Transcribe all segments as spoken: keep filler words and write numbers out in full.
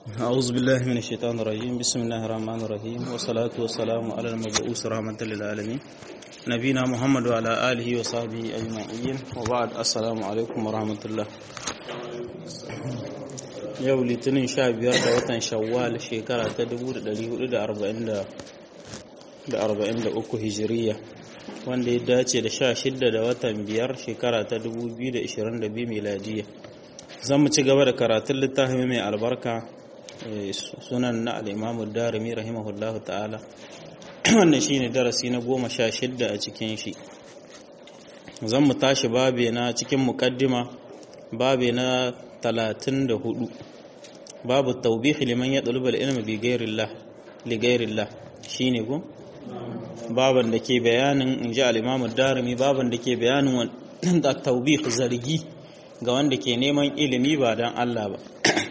أعوذ بالله من الشيطان الرجيم بسم الله الرحمن الرحيم والصلاة والسلام على المبعوث رحمة للعالمين نبينا محمد وعلى آله وصحبه أجمعين وبعد السلام عليكم ورحمة الله. yau litinin sha biyar da watan shawwal shekara ta dubu da ɗari hudu da arba'in da uku hijiriya wanda ya dace da sha shidda da watan biyar shekara ta dubu biyu da ishirin da biyu miladiya. Zan mu ci gaba da karatun littafin mai albarka sunan na al'imamu darimi rahimahullahu ta'ala wannan shi ne darasi na goma sha shidda a cikin shi. Zan mu tashi babe na cikin mukaddima babe na talatin da hudu babu taubihi liman ya ɗalubar ilmi bi gairillah li gairillah shi ne ku baban da ke bayanin in ji al'imamu darimi baban da ke bayanin da taubihi zargi ga wanda ke neman ilimi ba don Allah ba.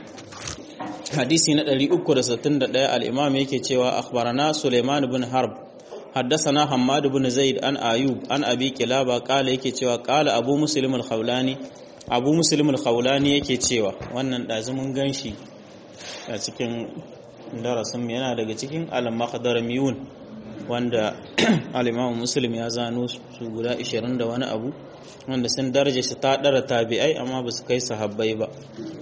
hadisi na ɗari uku da sittin da ɗaya al'imam yake cewa akhbarana Suleiman bin Harb haddasana Hammad bin Zaid an Ayub an Abi Kilaba kala yake cewa kala Abu Muslim al-Khawlani Abu Muslim al-Khawlani yake cewa wannan dazumin ganshi a cikin darasin yana daga cikin al-Makhdaramiyun wanda al-Imam Muslim ya zano su guda ishirin da wani abu wanda sun daraja shi ta dara tabi'ai amma ba su kai sahabbai ba.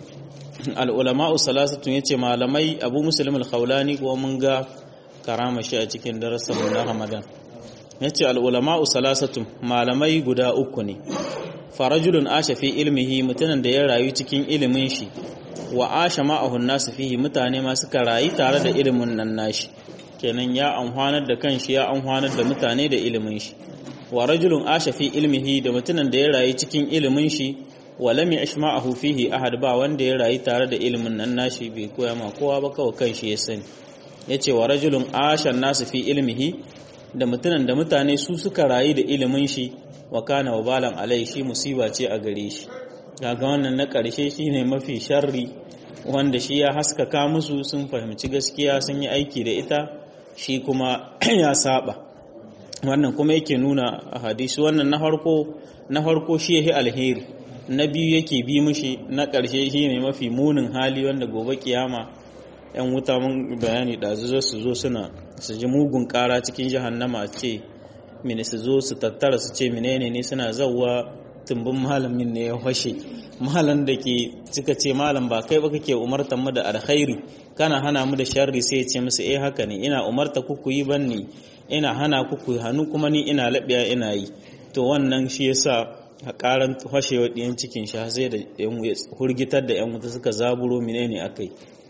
al'ulama'u salasatun ya ce malamai Abu Muslim al-Khawlani kuma mun ga karama shi a cikin darasin na Ramadan. Ya ce al'ulama'u salasatun malamai guda uku ne, farajulun asha fi ilmihi mutumin da ya rayu cikin ilimin shi, wa asha ma'ahun nasu fihi mutane ma suka rayu tare da ilimin nan nashi, kenan ya amfanar da kanshi ya amfanar da mutane da ilimin shi. Wa rajulun asha fi ilmihi da mutumin da ya rayu cikin ilimin shi, walam yashma'ahu fihi ahad ba wanda ya rayu tare da ilimin nan nashi bai koya ma kowa ba kawai kanshi ya sani. Yace wa rajulun ashan nasu fi ilmihi da mutunan da mutane su suka rayu da ilimin shi wa kana wabalan alai shi musiba ce a gare shi. Kaga wannan na karshe shine mafi sharri wanda shi ya haskaka musu sun fahimci gaskiya sun yi aiki da ita shi kuma ya saba. Wannan kuma yake nuna a hadisi wannan na farko na farko shi yahi alheri, na biyu yake bi mushi, na ƙarshe shi ne mafi munin hali wanda gobe kiyama yan wuta mun bayani ɗazu su zo suna su ji mugun ƙara cikin jahannama ce mini su zo su tattara su ce menene ne suna zawwa tumbin malamin ne ya fashe, malam da ke suka ce malam ba kai ba kake umartar mu da alkhairi kana hana mu da sharri sai ya ce musu eh haka ne ina umarta ku ku yi banni ina hana ku ku hannu kuma ni ina labiya ina yi. To wannan shi yasa a karan fashewa ɗiyan cikin sha sai da hurgitar da 'yan wuta suka zaburo menene akai.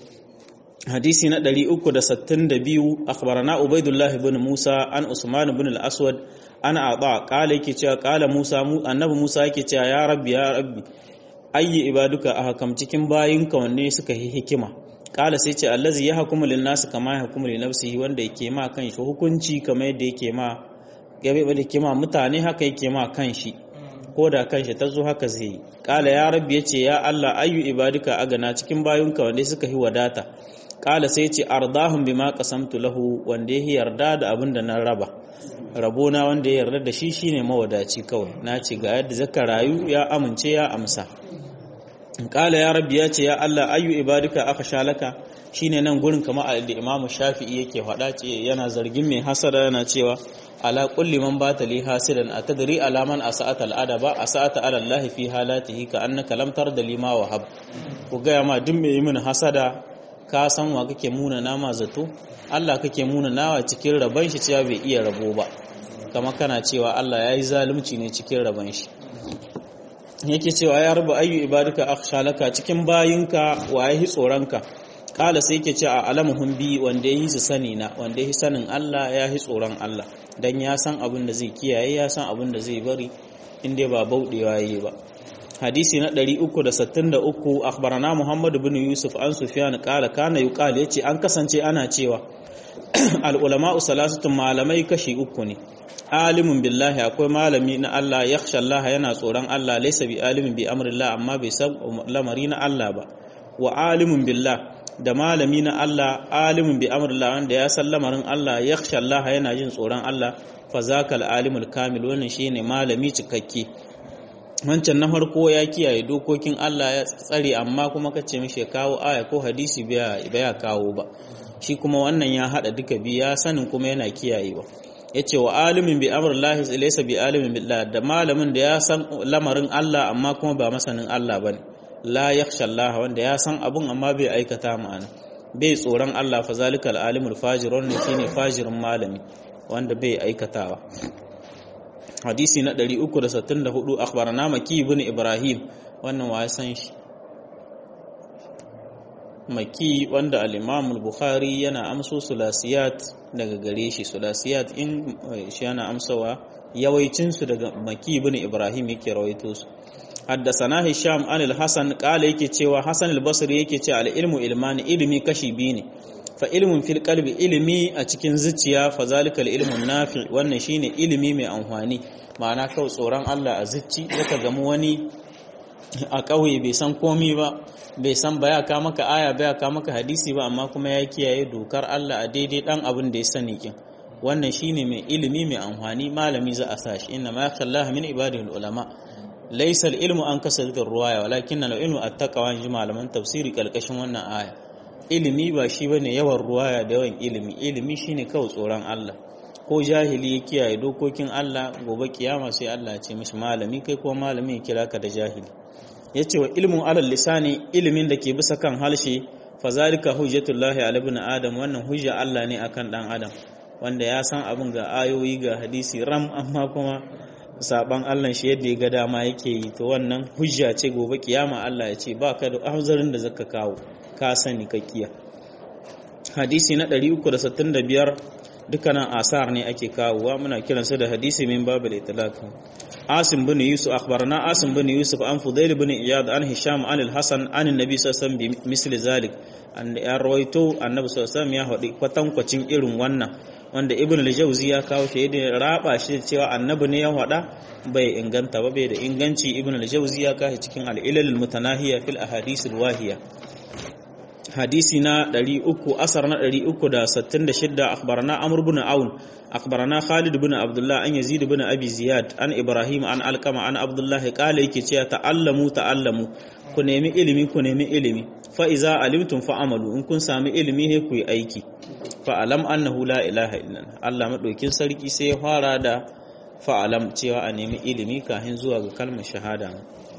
Hadisi na ɗari uku da sittin da biyu akhbarana Ubaidullah ibn Musa an Usman ibn al-Aswad ana aba kala yake cewa kala Musa mu annabi Musa yake cewa ya rabbi ya rabbi ayyi ibaduka ahkam cikin bayinka wanne suka yi hikima. Kala sai ce allazi yahkumu lin-nas kama yahkumu li nafsihi wanda yake ma kan shi hukunci kamar yadda yake ma gabe da yake ma mutane haka yake ma kan shi ko da kanshi ta zo haka zai yi. Kala ya rabbi ya ce ya Allah ayyu ibadika agana cikin bayunka wanda suka yi wadata. Kala sai ce ardahum bima qasamtu lahu wanda ya yarda da abin da na raba rabona wanda ya yarda da shi shine mawadaci kawai na ce ga yadda zaka rayu ya amince ya amsa. Kala ya rabbi ya ce ya Allah ayyu ibadika akhsha laka shine nan gurin kamar da Imam Shafi'i yake faɗa ce yana zargin mai hasada yana cewa ala kulli man bata li hasidan atadri ala man asa'ata al'adaba asa'ata ala Allah fi halatihi ka annaka lam tarda lima wahab. Ku ga ma duk mai yi min hasada ka san wa kake muna nama zato Allah kake muna nawa cikin raban shi cewa bai iya rabo ba kama kana cewa Allah yayi zalunci ne cikin raban shi. Yake cewa ya rabu ayyu ibadika akhsha laka cikin bayinka waye hi tsoranka. Kala sai yake ce a alamuhum bi wanda yi su sani na wanda yi sanin Allah ya yi tsoron Allah dan ya san abin da zai kiyaye ya san abin da zai bari inda ba baudewa yayi ba. Hadisi na ɗari uku da sittin da uku akhbarana Muhammad ibn Yusuf an Sufyan kala kana yuqal yace an kasance ana cewa al ulama'u salasatun malamai kashi uku ne. Alimun billahi akwai malami na Allah yakhsha Allah yana tsoron Allah laysa bi alimin bi amrillah amma bai san lamari na Allah ba. Wa alimun billah da malami na Allah alimin bi amrillah wanda ya san lamarin Allah yakhsha Allah yana jin tsoron Allah fa zakal alimul kamil wannan shine malami cikakke. wancan na farko ya kiyaye dokokin Allah ya tsare amma kuma kace mishi ya kawo aya ko hadisi baya kawo ba shi kuma wannan ya hada duka biya sanin kuma yana kiyayewa yace wa alimin bi amrillahi laysa bi alimin billah da malamin da ya san lamarin Allah amma kuma ba masanin Allah bane la yakhsha Allah wanda ya san abun amma bai aikata ma'ana bai tsoron Allah fa zalikal alimul fajir wannan shine fajirin malami wanda bai aikatawa. Hadisi na ɗari uku da sittin da hudu akhbarana Maki ibn Ibrahim wannan wa san shi Maki wanda al-Imam al-Bukhari yana amso sulasiyat daga gare shi sulasiyat in shi yana amsawa yawaicin su daga Maki ibn Ibrahim yake rawaito su. Haddasana Hisham an al-Hasan kala yake cewa Hasan al-Basri yake cewa al-ilmu ilmani ilmi kashi biyu ne fa ilmun fil qalbi ilmi a cikin zuciya fa zalikal ilmun nafi wannan shine ilimi mai amfani ma'ana kawai tsoron Allah a zuci zaka gamu wani a kauye bai san komai ba bai san baya ka maka aya baya ka maka hadisi ba amma kuma ya kiyaye dokar Allah a daidai dan abin da ya sani kin wannan shine mai ilimi mai amfani malami za a sashi inna ma yakhsha min ibadihi ulama laysa al-ilmu an kasalatir ruwaya walakin al-ilmu at-taqwa ji malaman tafsiri kalkashin wannan aya ilimi ba shi bane yawan ruwaya da yawan ilimi ilimi shine kawai tsoron Allah ko jahili ya kiyaye dokokin Allah gobe kiyama sai Allah ya ce mishi malami kai ko malami ya kira ka da jahili yace wa ilmu alal lisani ilimin da ke bisa kan halshe fa zalika hujjatullahi ala ibn adam wannan hujja Allah ne akan dan adam wanda ya san abin ga ayoyi ga hadisi ram amma kuma saban Allah shi yadda ya ga dama yake yi to wannan hujja ce gobe kiyama Allah ya ce baka da ahzarin da zaka kawo ka sani ka kiya. Hadisi na ɗari uku da sittin da biyar dukkanin asar ne ake kawowa muna kiransa da hadisi min babul itlaq. Asim bin Yusuf akhbarana Asim bin Yusuf an Fudail bin Iyad an Hisham an al-Hasan an annabi sallallahu alaihi wasallam bi misli zalik an ya rawaito annabi sallallahu alaihi wasallam ya hadi kwatankwacin irin wannan wanda Ibn al-Jawzi ya kawo shi da raba shi cewa annabi ne ya hada bai inganta ba bai da inganci. Ibn al-Jawzi ya kawo cikin al-ilal al-mutanahiya fil ahadith al-wahiya. hadisi na ɗari uku asar na ɗari uku da sittin da shida akhbarana Amr ibn Aun akhbarana Khalid ibn Abdullah an Yazid ibn Abi Ziyad an Ibrahim an Alqama an Abdullah qala yake cewa ta'allamu ta'allamu ku nemi ilimi ku nemi ilimi fa iza alimtum fa amalu in kun sami ilimi he ku yi aiki fa alam annahu la ilaha illallah Allah madaukin sarki sai ya fara da fa alam cewa a nemi ilimi kafin zuwa ga kalmar shahada.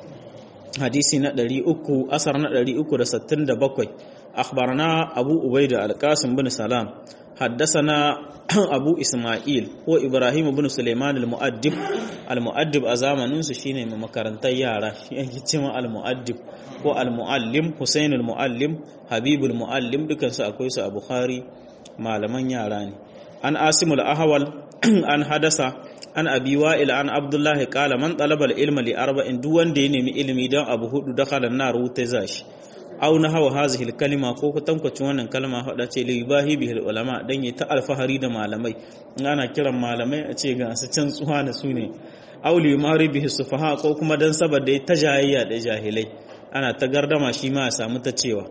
Hadisi na ɗari uku asar na ɗari uku da sittin da bakwai أخبرنا أبو عبيدة القاسم بن سلام حدثنا أبو إسماعيل هو إبراهيم بن سليمان المؤدب المؤدب أزامن شيني من مكرنتا يارا يجتمع المؤدب هو المعلم حسين المعلم حبيب المعلم دكان سأكويس أبو خاري معلمان ياراني أن آسم الأهول أن حدث أن أبي وائل أن عبد الله قال من طلب العلم لأربع دوان ديني من علمي دان أبو هدو دخل النار وتزاش aw na hawa hazihil kalima ko kutankwacin wannan kalma hada ce li bahi bihil ulama dan yi ta alfahari da malamai ana kiran malamai a ce ga su can tsuha da su ne aw li mari bihi sufaha ko kuma dan saboda ta jayayya da jahilai ana ta gardama shi ma ya samu ta cewa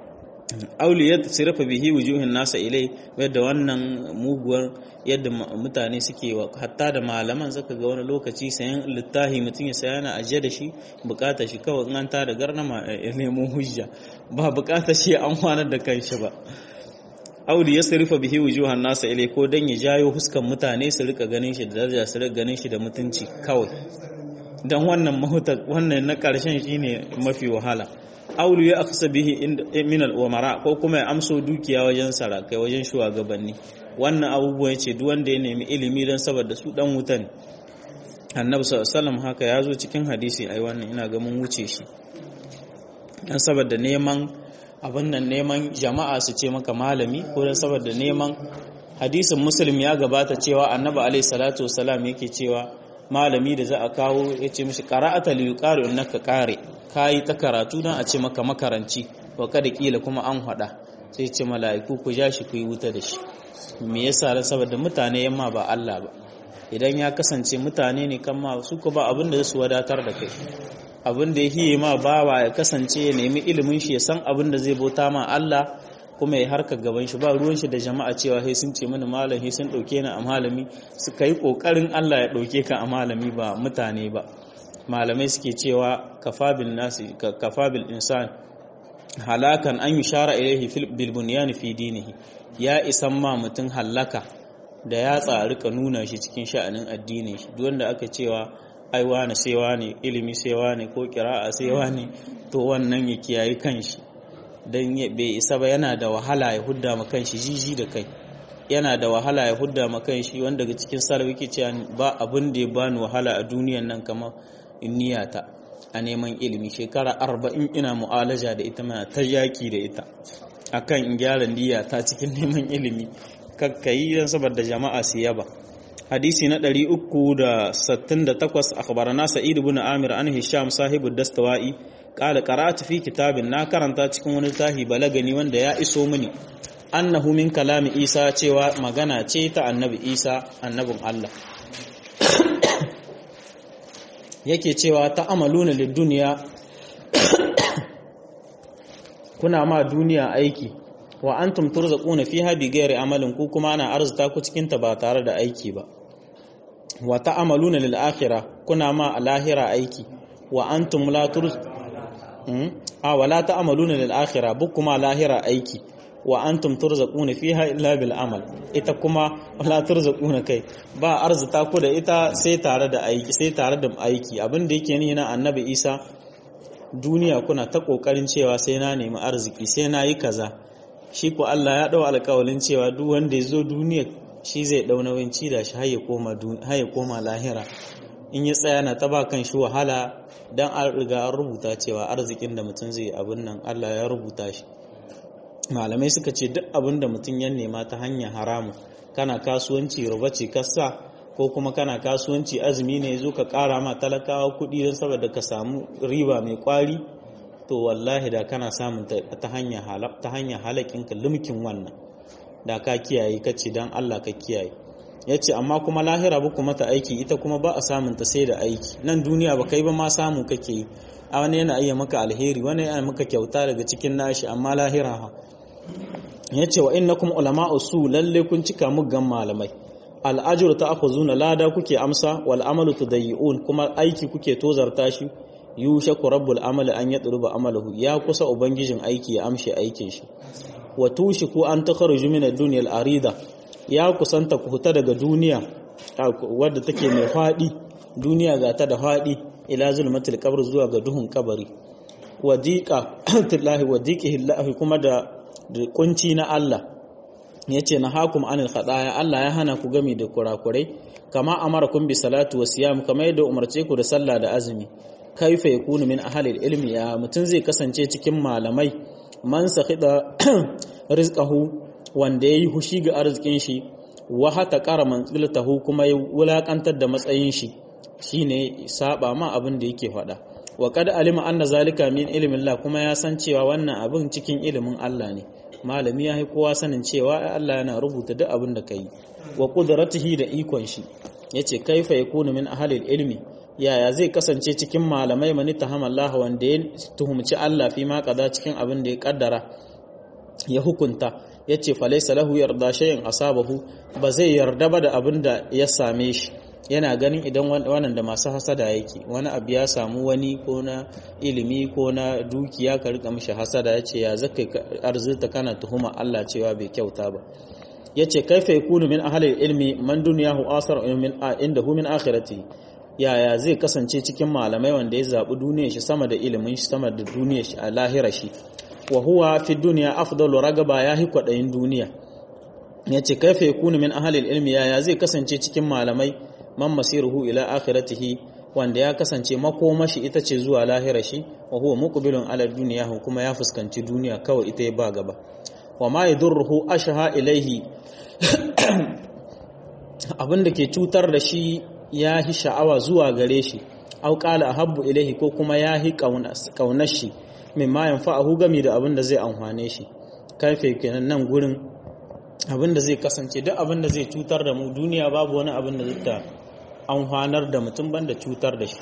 aw li yatsirafa bihi wujuhin nasa ilai yadda wannan muguwar yadda mutane suke wa hatta da malaman zaka ga wani lokaci sayan littafi mutum ya saya na ajiye da shi bukata shi kawai in an ta da garnama ya nemo hujja ba bukata shi an kwanar da kanshi ba. Auli ya sarifa bihi wujuhan nasa ilai ko dan ya jayo huskan mutane su rika ganin shi da daraja su rika ganin shi da mutunci kawai dan wannan mahuta wannan na karshen shine mafi wahala. Aulu ya aksa bihi min al-umara ko kuma ya amso dukiya wajen sarakai wajen shugabanni wannan abubuwa yace duk wanda ya nemi ilimi dan saboda su dan wuta ne. Annabi sallallahu alaihi wasallam haka yazo cikin hadisi ai wannan ina ga mun wuce shi dan saboda neman abin nan neman jama'a su ce maka malami ko dan saboda neman hadisin Muslim ya gabata cewa Annabi alaihi salatu wasallam yake cewa malami da za a kawo yace mishi qara'ata li yuqaru innaka qari kai ta karatu dan a ce maka makaranci wa kada kila kuma an hada sai ce mala'iku ku ja shi ku yi wuta da shi. Me yasa dan saboda mutane yamma ba Allah ba idan ya kasance mutane ne kan ma su ko ba abin da su wadatar da kai abin da yake ma bawa ya kasance ya nemi ilimin shi ya san abin da zai bauta ma Allah kuma ya harka gaban shi ba ruwan shi da jama'a cewa sai sun ce mini malam sai sun dauke ni a malami su kai kokarin Allah ya dauke ka a malami ba mutane ba malamai suke cewa kafabil nasi kafabil insan halakan an yushara ilaihi fil bil bunyan fi dinihi ya isan ma mutun halaka da ya tsari ka nuna shi cikin sha'anin addinin shi duk wanda aka cewa ai wani sai wani ilimi sai wani ko qira'a sai wani to wannan ya kiyaye kanshi dan bai isa ba, yana da wahala ya hudda ma kanshi jiji da kai, yana da wahala ya hudda ma kanshi wanda daga cikin salaf yake cewa ba abin da ya bani wahala a duniyan nan kamar niyata a neman ilimi. Shekara arba'in ina mu'alaja da ita, mana ta yaki da ita akan in gyara niyyata cikin neman ilimi, kakkayi dan saboda jama'a su yaba. Hadisi na ɗari uku da sittin da takwas akhbarana Sa'id ibn Amir an Hisham sahibu Dastawai qala qara'tu fi kitabin, na karanta cikin wani tahi balagani wanda ya iso mini, annahu min kalami Isa, cewa magana ce ta annabi Isa annabin Allah. Yake cewa ta amaluna lid duniya, kuna ma duniya aiki, wa antum turzaquna fiha bighairi amalin, ku kuma ana arzuta ku cikin ta ba tare da aiki ba. Wa ta'amaluna lil akhirah, kuna ma alahira aiki, wa antum la turz a wala ta'amaluna lil akhirah, bu kuma lahira aiki, wa antum turzaquna fiha illa bil amal, ita kuma wala turzaquna kai ba arzuta ku da ita sai tare da aiki, sai tare da aiki. Abin da yake ni na annabi Isa, duniya kuna ta kokarin cewa sai na nemi arziki, sai na yi kaza, shi ko Allah ya dau alƙawarin cewa duk wanda ya zo duniya shi zai dau nauyin ci da shi har ya koma har ya koma lahira. In ya tsaya na ta ba kan shi wahala, dan an riga an rubuta cewa arzikin da mutum zai abin nan Allah ya rubuta shi. Malamai suka ce duk abin da mutum ya nema ta hanyar haramu, kana kasuwanci ruba ce kasa, ko kuma kana kasuwanci azumi ne zo ka kara ma talakawa kuɗi don saboda ka samu riba mai kwari, to wallahi da kana samun ta hanyar halak ta hanyar halakin ka lumkin wannan, da ka kiyaye kace dan Allah ka kiyaye. Yace amma kuma lahira ba kuma ta aiki, ita kuma ba a samun ta sai da aiki. Nan duniya ba kai ba ma samu kake yi, a wani yana iya maka alheri, wani yana maka kyauta daga cikin nashi, amma lahira ha. Yace wa innakum ulama'u su, lalle kun cika muggan malamai, al'ajru ta'khuzuna, lada kuke amsa, wal amalu tudayyi'un, kuma aiki kuke tozarta shi. Yushaku rabbul amali an yatluba amalahu, ya kusa ubangijin aiki ya amshe aikin shi. Wa tushiku an takhruju min ad-dunya al-arida, ya kusanta ku huta daga duniya wadda take mai fadi, duniya ga ta da fadi, ila zulmatil qabr, zuwa ga duhun kabari. Wadiqa tillahi wadiqihi Allah, kuma da kunci na Allah. Yace na hakum anil khadaya, Allah ya hana ku gami da kurakurai, kama amarakum bi salatu wa siyam, kama yadda umarce ku da sallah da azumi. Kaifa yakunu min ahli ilmi, ya mutun zai kasance cikin malamai, man sakhida rizqahu, wanda yayi hushi ga arzikin shi, wa hata qara manzilatahu, kuma ya wulakantar da matsayin shi, shine saba ma abin da yake faɗa. Wa qad alima anna zalika min ilmi Allah, kuma ya san cewa wannan abin cikin ilimin Allah ne. Malami ya kowa sanin cewa Allah yana rubuta duk abin da kai, wa qudratihi da ikon shi. Yace kaifa yakunu min ahli ilmi, yaya zai kasance cikin malamai, mani tahammallah, wanda ya tuhumci Allah fi ma qada, cikin abin da ya kaddara ya hukunta. Yace falaysa lahu yarda shay'in asabahu, ba zai yarda ba da abin da ya same shi. Yana ganin idan wannan da masu hasada yake, wani abu ya samu wani ko na ilimi ko na dukiya, ka rika mishi hasada, yace ya zaka arzita kana tuhuma Allah cewa bai kyauta ba. Yace kaifa yakunu min ahli ilmi man dunyahu asar min indahu min akhirati, yaya zai kasance cikin malamai wanda ya zabi duniyar shi sama da ilimin shi, sama da duniyar shi a lahira shi. Wa huwa fi dunya afdalu ragaba, ya hi kwadayin duniya. Yace kaifa yakunu min ahli ilmi, yaya zai kasance cikin malamai man masiruhu ila akhiratihi, wanda ya kasance makomashi ita ce zuwa lahira shi, wa huwa muqbilun ala dunya, kuma ya fuskanci duniya kawai ita ya ba gaba. Wa ma yadurruhu ashha ilaihi, abinda ke cutar da shi ya hi sha'awa zuwa gare shi, aw qala ahabbu ilaihi, ko kuma ya hi kaunar shi, mimma yanfa'uhu, gami da abinda zai amfane shi. Kaife kenan nan gurin abinda zai kasance duk abinda zai cutar da mu duniya, babu wani abinda zai ta amfanar da mutum banda cutar da shi.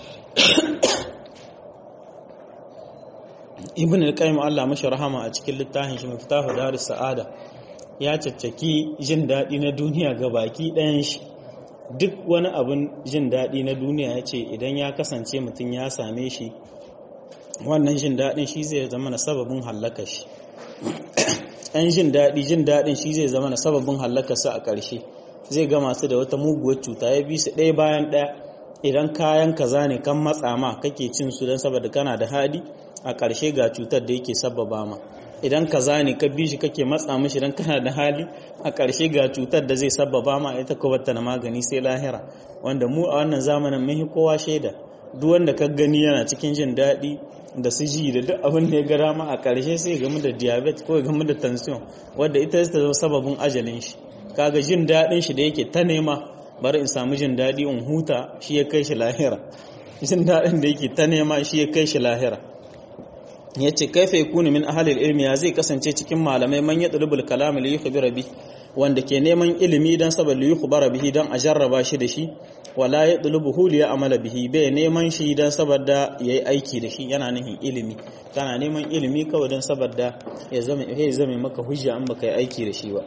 Ibn al-Qayyim Allah mashi rahama a cikin littafin shi Miftahu Darus Sa'ada ya caccaki jin daɗi na duniya ga baki ɗayan shi, duk wani abin jin daɗi na duniya ya ce idan ya kasance mutum ya same shi wannan jin daɗin shi zai zama na sababin hallaka shi ɗan jin daɗi jin daɗin shi zai zama na sababin hallaka su a ƙarshe zai gama su da wata muguwar cuta ya bi su ɗaya bayan ɗaya idan kayan kaza ne kan matsa ma kake cin su don saboda kana da hali a ƙarshe ga cutar da yake sababa ma idan kaza ne ka bi shi kake matsa mishi don kana da hali a ƙarshe ga cutar da zai sababa ma ita ko bata na magani sai lahira wanda mu a wannan zamanin mun kowa shaida duk wanda ka gani yana cikin jin daɗi da su ji da duk abin da ya gara ma a ƙarshe sai game da diabetes ko game da tension wadda ita ta zama sababin ajalin shi kaga jin daɗin shi da yake ta nema bari in samu jin daɗi in huta shi ya kai shi lahira jin daɗin da yake ta nema shi ya kai shi lahira ya ce kaifa yakunu min ahlil ilmi ya zai kasance cikin malamai man yadrubul kalam li yukhbira bi wanda ke neman ilimi dan saboda li yukhbara bihi dan a jarraba shi da shi wala yadlubuhu li ya'mala bihi bai neman shi dan saboda yayi aiki da shi yana nufin ilimi kana neman ilimi kawai dan saboda ya zama ya zama maka hujja an baka yi aiki da shi ba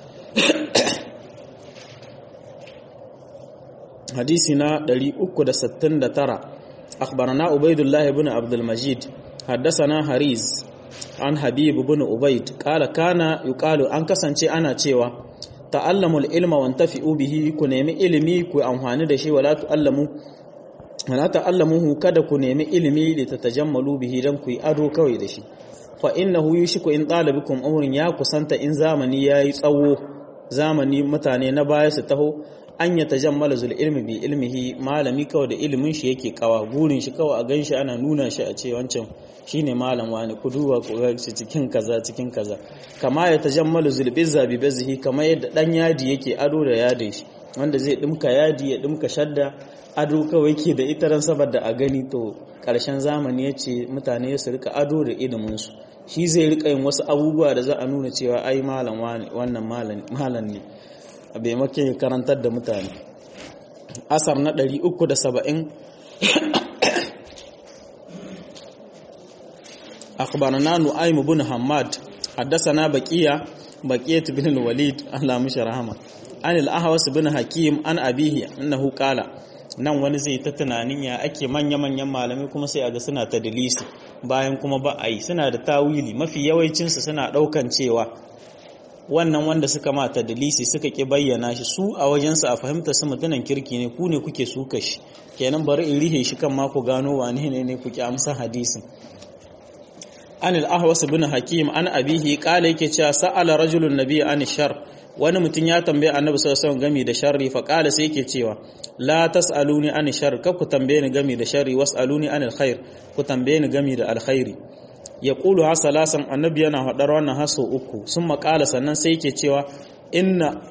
hadisi na ɗari uku da sittin da tara akhbarana ubaidullah ibn abdul majid حدثنا حريز عن حبيب بن عبيد قال كان يقال an kasance ana cewa ta'allamul ilma wantafi'u bihi ku nemi ilimi ku amfani da shi wala ta'allamu wala ta'allamuhu kada ku nemi ilimi da tatajammalu bihi dan ku yi ado kawai da shi fa innahu yushiku in talabikum umrun ya kusanta in zamani yayi tsawo zamani mutane na baya su taho an ya tajammala zul ilmi bi ilmihi malami kawai da ilimin shi yake kawa gurin shi kawai a ganshi ana nuna shi a ce wancan shine malam wani ku duba ku ga shi cikin kaza cikin kaza kama ya tajammalu zul bizza bi bazhi kama yadda dan yadi yake ado da yadin shi wanda zai dimka yadi ya dimka shadda ado kawai yake da ita ran saboda a gani to karshen zamani yace mutane su rika ado da ilimin su shi zai rika yin wasu abubuwa da za a nuna cewa ai malam wani wannan malam malam ne a baimakon karantar da mutane asar na ɗari uku da saba'in akhbarana nu'aym ibn hammad haddathana baqiya baqiyat ibn al-walid Allah mishi rahama an al-ahwas ibn hakim an abihi annahu qala nan wani zai ta tunanin ya ake manya manyan malamai kuma sai aga suna tadlisi bayan kuma ba ai suna da tawili mafi yawancin su suna daukan cewa wannan wanda suka mata dalisi suka ki bayyana shi su a wajensu a fahimta su mutunan kirki ne ku ne kuke suka shi kenan bari in rihe shi kan mako gano wane ne ne kuke amsa hadisin an al-ahwas ibn hakim an abihi qala yake cewa sa'ala rajulun nabiy an shar wani mutum ya tambaye annabi sallallahu alaihi wasallam game da sharri fa qala sai yake cewa la tasaluni an shar ka ku tambaye ni game da sharri wasaluni an alkhair ku tambaye ni game da alkhairi ya ƙulu ha salasan annabi yana haɗar wannan haso uku sun maƙala sannan sai yake cewa inna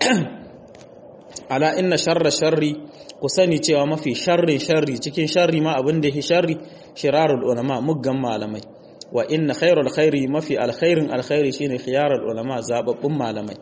ala inna sharra sharri ku sani cewa mafi sharrin sharri cikin sharri ma abin da yake sharri shirarul ulama muggan malamai wa inna khairul khairi mafi alkhairin alkhairi shine khiyarul ulama zababbun malamai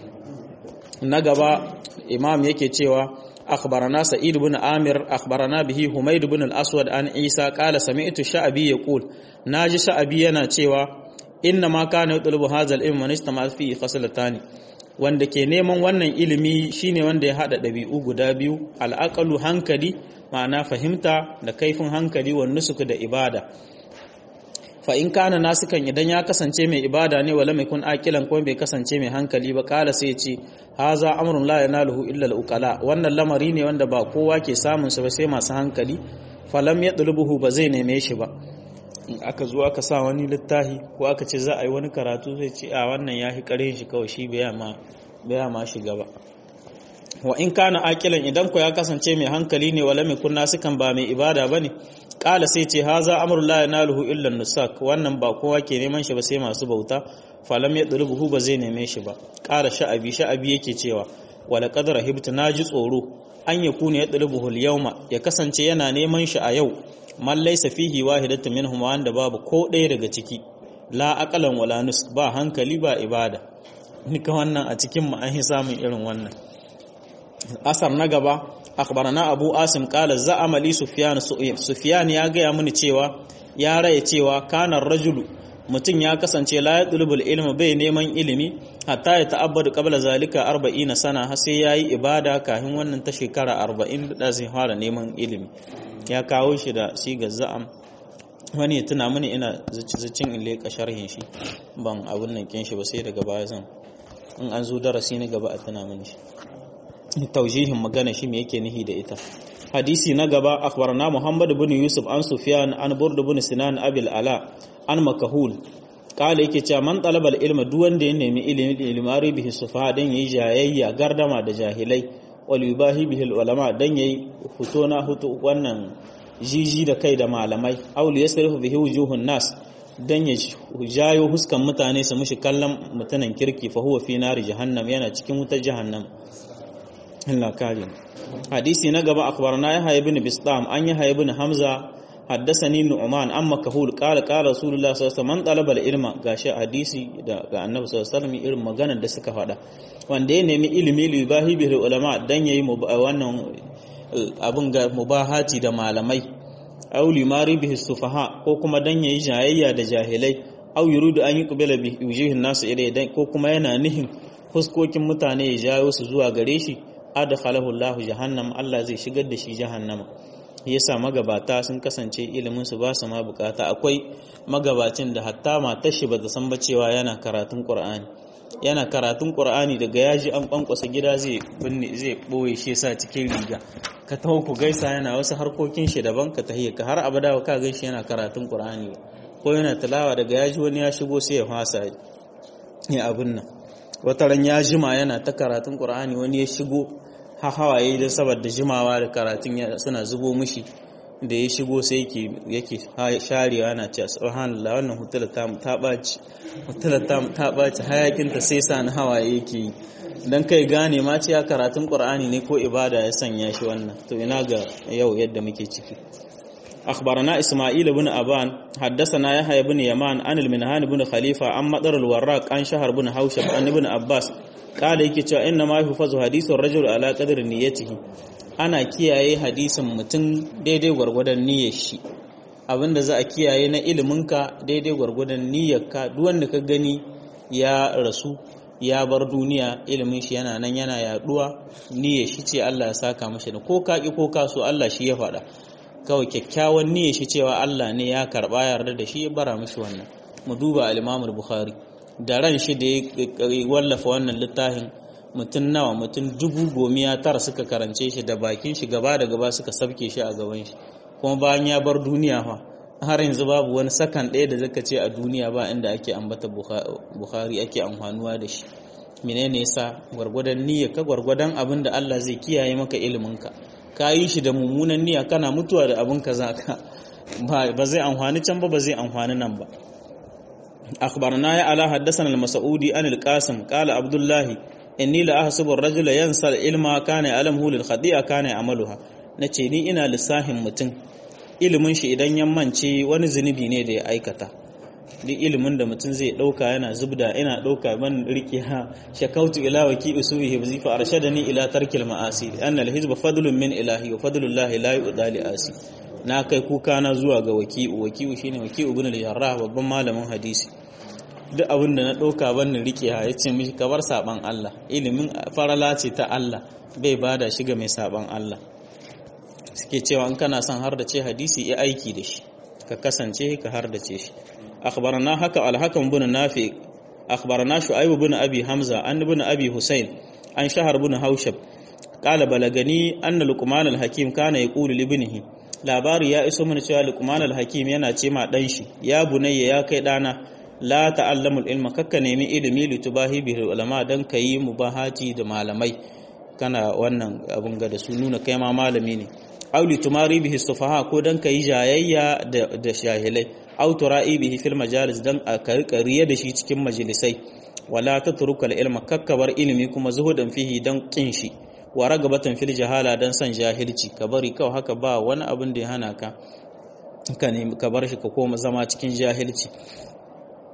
na gaba imam yake cewa أخبرنا سعيد بن عامر أخبرنا به حميد بن الأسود عن عيسى قال سمعت الشعبي يقول ناجي شعبي yana cewa إنما كان يطلب هذا العلم من اجتمع فيه خصلتان wanda ke neman wannan ilimi shine wanda ya hada dabi'u guda biyu al'aqalu hankali ma'ana fahimta da kaifin hankali wa nusuk da ibada fa in kana nasikan idan ya kasance mai ibada ne wala mai kun aqilan ko bai kasance mai hankali ba kala sai ya ce haza amrun la yanaluhu illa al-uqala wannan lamari ne wanda ba kowa ke samun sa ba sai masu hankali falam yadlubuhu ba zai neme shi ba in aka zo aka sa wani littafi ko aka ce za a yi wani karatu zai ce a wannan yafi kare shi kawai shi bai ma bai ma shiga ba wa in kana aqilan idan ko ya kasance mai hankali ne wala mai kun nasikan ba mai ibada bane kala sai ce haza amrul la yanaluhu illa an-nusak wannan ba kowa ke neman shi ba sai masu bauta falam yadlubuhu ba zai neme shi ba kala sha'abi sha'abi yake cewa wala qad rahibtu naji tsoro an yakuna yadlubuhu al-yawma ya kasance yana neman shi a yau man laysa fihi wahidatun minhum wanda babu ko ɗaya daga ciki la aqalan wala nus ba hankali ba ibada nika wannan a cikin mu an samun irin wannan asar na gaba akhbarana abu asim qala za'ama li sufyan sufyan ya ga ya muni cewa ya raye cewa kana rajulu mutum ya kasance la yadlubul ilma bai neman ilimi hatta ya ta'abbadu qabla zalika arba'ina sana har sai yayi ibada kafin wannan ta shekara arba'in da zai fara neman ilimi. Ya kawo shi da sigar za'am. Wani ya tuna mini ina zuccin in leƙa sharhin shi ban abun nan kin shi ba sai daga baya zan in an zo darasi na gaba a tuna mini shi taujihin magana shi me yake nihi da ita. Hadisi na gaba akhbarana Muhammad ibn Yusuf an Sufyan an Burd ibn Sinan Abil Ala an Makahul kala yake cewa man talabal ilma duk wanda ya nemi ilimi ilmari bihi sufa dan yayi jayayya gardama da jahilai wal yubahi bihi ulama dan yayi huto na huto wannan jiji da kai da malamai aul yasrifu bihi wujuhun nas dan ya jayo huskan mutane su mushi kallon mutanen kirki fa huwa fi nari jahannam yana cikin wutar jahannam. Allah kare. Hadisi na gaba akhbarana Yahya ibn Bistam an Yahya ibn Hamza haddathani Nu'man amma kahul qala qala Rasulullah sallallahu alaihi wasallam talaba al-ilma gashi hadisi da ga Annabi sallallahu alaihi wasallam irin maganar da suka faɗa wanda ya nemi ilimi li bahi bil ulama dan yayi wannan abin ga mubahati da malamai aw limari bihi sufaha ko kuma dan yayi jayayya da jahilai aw yuridu an yuqbala bi wujuhin nas ilayhi ko kuma yana nihin fuskokin mutane ya jayo su zuwa gare shi adkhalahu Allah jahannam Allah zai shigar da shi jahannama. Yasa magabata sun kasance ilimin su ba su ma bukata. Akwai magabacin da hatta matar shi bata san ba cewa yana karatun Qur'ani yana karatun Qur'ani daga yaji an kwankwasa gida zai binne zai boye shi sa cikin riga ka taho ku gaisa yana wasu harkokin shi daban ka tahiyya ka har abada ka gan shi yana karatun Qur'ani ko yana tilawa daga yaji wani ya shigo sai ya fasa ya abin nan. Wata ran ya jima yana ta karatun Qur'ani wani ya shigo ha hawaye da saboda jimawa da karatun suna zubo mishi da ya shigo sai yake yake sharewa yana cewa subhanallah wannan hutula ta ta baci hutula ta ta baci hayakin ta sai sa na hawaye yake dan kai gane ma ce ya karatun Qur'ani ne ko ibada ya sanya shi wannan to ina ga yau yadda muke ciki. أخبرنا إسماعيل بن أبان حدثنا يحيى بن يمان عن المنهان بن خليفة عن مطر الوراق عن شهر بن حوشب عن ابن عباس قال يكي cewa إنما يحفظ حديث الرجل على قدر نيته ana kiyaye hadisin mutum daidai gwargwadon niyyar shi abinda za a kiyaye na iliminka daidai gwargwadon niyyarka duk wanda ka gani ya rasu ya bar duniya ilimin shi yana nan yana yaduwa niyyar shi ce Allah ya saka mashi da ko ka ki ko ka so Allah shi ya faɗa kawai kyakkyawan niyyar shi cewa Allah ne ya karba yarda da shi ya bara mishi wannan. Mu duba al-Imam al-Bukhari da ran shi da ya wallafa wannan littafin mutum nawa mutum dubu gomiya tara suka karance shi da bakin shi gaba da gaba suka sabke shi a gaban shi kuma bayan ya bar duniya fa har yanzu babu wani sakan ɗaya da zaka ce a duniya ba inda ake ambata Bukhari ake amfanuwa da shi. Menene yasa gwargwadon niyyar ka gwargwadon abin da Allah zai kiyaye maka ilimin ka ka yi shi da mummunan niyya kana mutuwa da abin ka zaka ba zai amfani can ba ba zai amfani nan ba. akhbarana ya ala haddathana al-mas'udi an al-qasim qala abdullah inni la ahsabu ar-rajula yansa al-ilma kana alamhu lil khadi'a kana amaluha nace ni ina lissahin mutum ilimin shi idan ya mance wani zunubi ne da ya aikata. duk ilimin da mutum zai dauka yana zubda ina dauka ban rike ha shakautu ila waki usuhi hibzi fa arshadani ila tarkil ma'asi anna al-hizba fadlun min ilahi wa fadlullahi la yu'da li asi. Na kai kuka na zuwa ga waki'u waki'u shine waki'u ibn al-jarrah babban malamin hadisi. duk abin da na dauka ban rike ha yace mishi kabar saban Allah ilimin farala ce ta Allah bai bada shi ga mai saban Allah. Suke cewa in kana son har da ce hadisi ya aiki da shi ka kasance ka har da ce shi. أخبرنا حكى الحكم بن نافع أخبرنا شعيب بن أبي حمزة أن بن أبي حسين عن شهر بن حوشب قال بلغني أن لقمان الحكيم كان يقول لابنه labari ya iso mana cewa Luqman al-Hakim yana ce ma dan shi ya bunayya ya kai dana la ta'allamul ilma kakka nemi ilimi litubahi bihi ulama dan kai mubahati da malamai kana wannan abun ga da su nuna kai ma malami ne aw litumari bihi sufaha ko dan kai jayayya da da jahilai aw tura'i bihi fil majalis dan a karkariya da shi cikin majalisai wala tatruka al-ilma kakkabar ilimi kuma zuhudan fihi dan kin shi wa ragabatan fil jahala dan san jahilci ka bari kawai haka ba wani abin da ya hana ka ka ne ka bar shi ka koma zama cikin jahilci.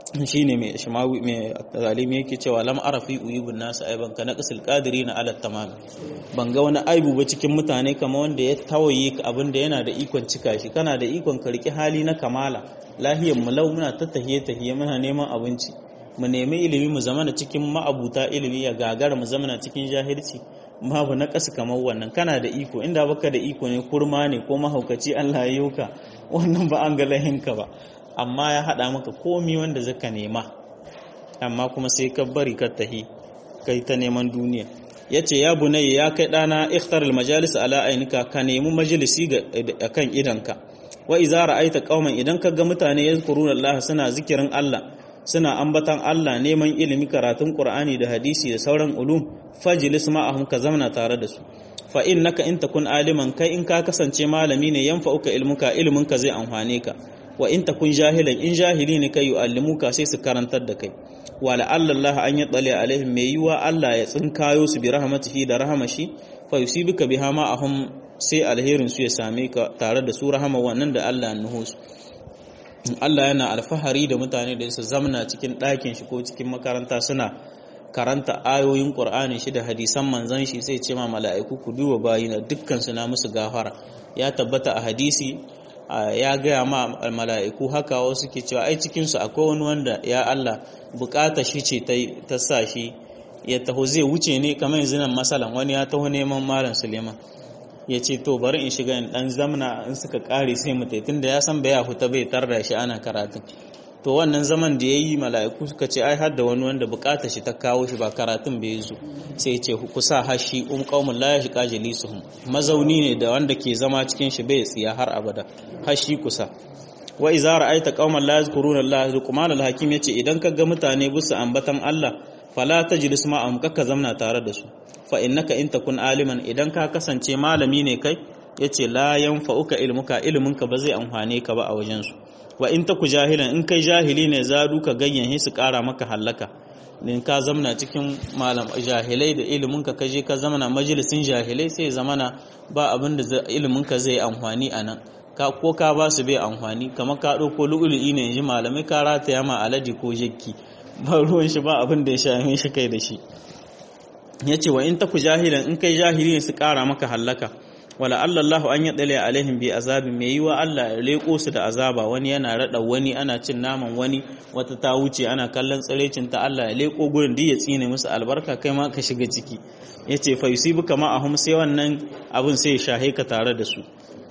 shine mai shimawi mai zalimi yake cewa lam arafi uyubun nasu aiban kana qasil qadirina ala tamam ban ga wani aibu ba cikin mutane kamar wanda ya tawaye ka abinda yana da ikon cika shi kana da ikon ka riki hali na kamala lahiyar mu lau muna tattahiye tahiye muna neman abinci mu nemi ilimi mu zamana cikin ma'abuta ilimi ya gagara mu zamana cikin jahilci babu na kasu kamar wannan kana da iko inda baka da iko ne kurma ne ko mahaukaci Allah ya yoka wannan ba an ga lahinka ba amma ya hada maka komi wanda zaka nema amma kuma sai ka bari ka tahi kai ta neman duniya yace ya bunayya ya kai dana ikhtar al majalis ala ainika ka nemi majalisi ga akan idanka wa idza ra'aita qauman idan ka ga mutane yazkuruna Allah suna zikirin Allah suna ambatan Allah neman ilimi karatun Qur'ani da hadisi da sauran ulum fajlis ma'ahum ka zamana tare da su fa innaka in takun aliman kai in ka kasance malami ne yanfa'uka ilmuka ilmunka zai amfane ka wa in takun jahilan in jahili ne kai yu'allimuka sai su karantar da kai wa la'alla Allah an yatsali alaihim mai yiwa Allah ya tsinkayo su bi rahmatihi da rahamashi fa yusibika biha ma'ahum sai alherin su ya same ka tare da su rahama wannan da Allah ya nuhu su Allah yana alfahari da mutane da su zamna cikin ɗakin shi ko cikin makaranta suna karanta ayoyin Qur'ani shi da hadisan manzon shi sai ce ma mala'iku ku duba bayina dukkan su na musu gafara ya tabbata a hadisi ya gaya ma mala'iku haka wasu ke cewa ai cikin su akwai wani wanda ya Allah bukata shi ce ta sa shi ya taho zai wuce ne kamar yanzu nan masalan wani ya taho neman malam Suleiman ya ce to bari in shiga in dan zamna in suka kare sai mu tai tunda ya san baya huta bai tarda shi ana karatun to wannan zaman da yayi mala'iku suka ce ai har da wani wanda bukatar shi ta kawo shi ba karatun bai zo sai ya ce ku sa hashi um qaumul la yashqa jalisuhum mazauni ne da wanda ke zama cikin shi bai tsiya har abada hashi kusa wa idza ra'aita qauman la yazkuruna Allah Luqman al-Hakim yace idan ka ga mutane busu ambatan Allah fala tajlis ma'am kakka zamna tare da su fa innaka in takun aliman idan ka kasance malami ne kai yace la yanfa'uka ilmuka ilmunka ba zai amfane ka ba a wajen su wa in taku jahilan in kai jahili ne zadu ka ganyen su kara maka halaka din ka zamna cikin malam jahilai da ilmunka ka je ka zamana majalisin jahilai sai zamana ba abin da ilmunka zai amfani anan ka ko ka ba su bai amfani kamar ka dauko lu'ulu'i ne ji malamai ka rataya ma aladi ko jekki ba ruwan shi ba abin da ya shafe shi kai da shi yace wa in taku jahilan in kai jahili ne su kara maka halaka wala Allah an yadale alaihim bi azabin mai yiwa Allah ya leko su da azaba wani yana rada wani ana cin naman wani wata ta wuce ana kallon tsirecin ta Allah ya leko gurin da ya tsine musu albarka kai ma ka shiga ciki yace fa yusibuka ma ahum sai wannan abun sai ya shahe ka tare da su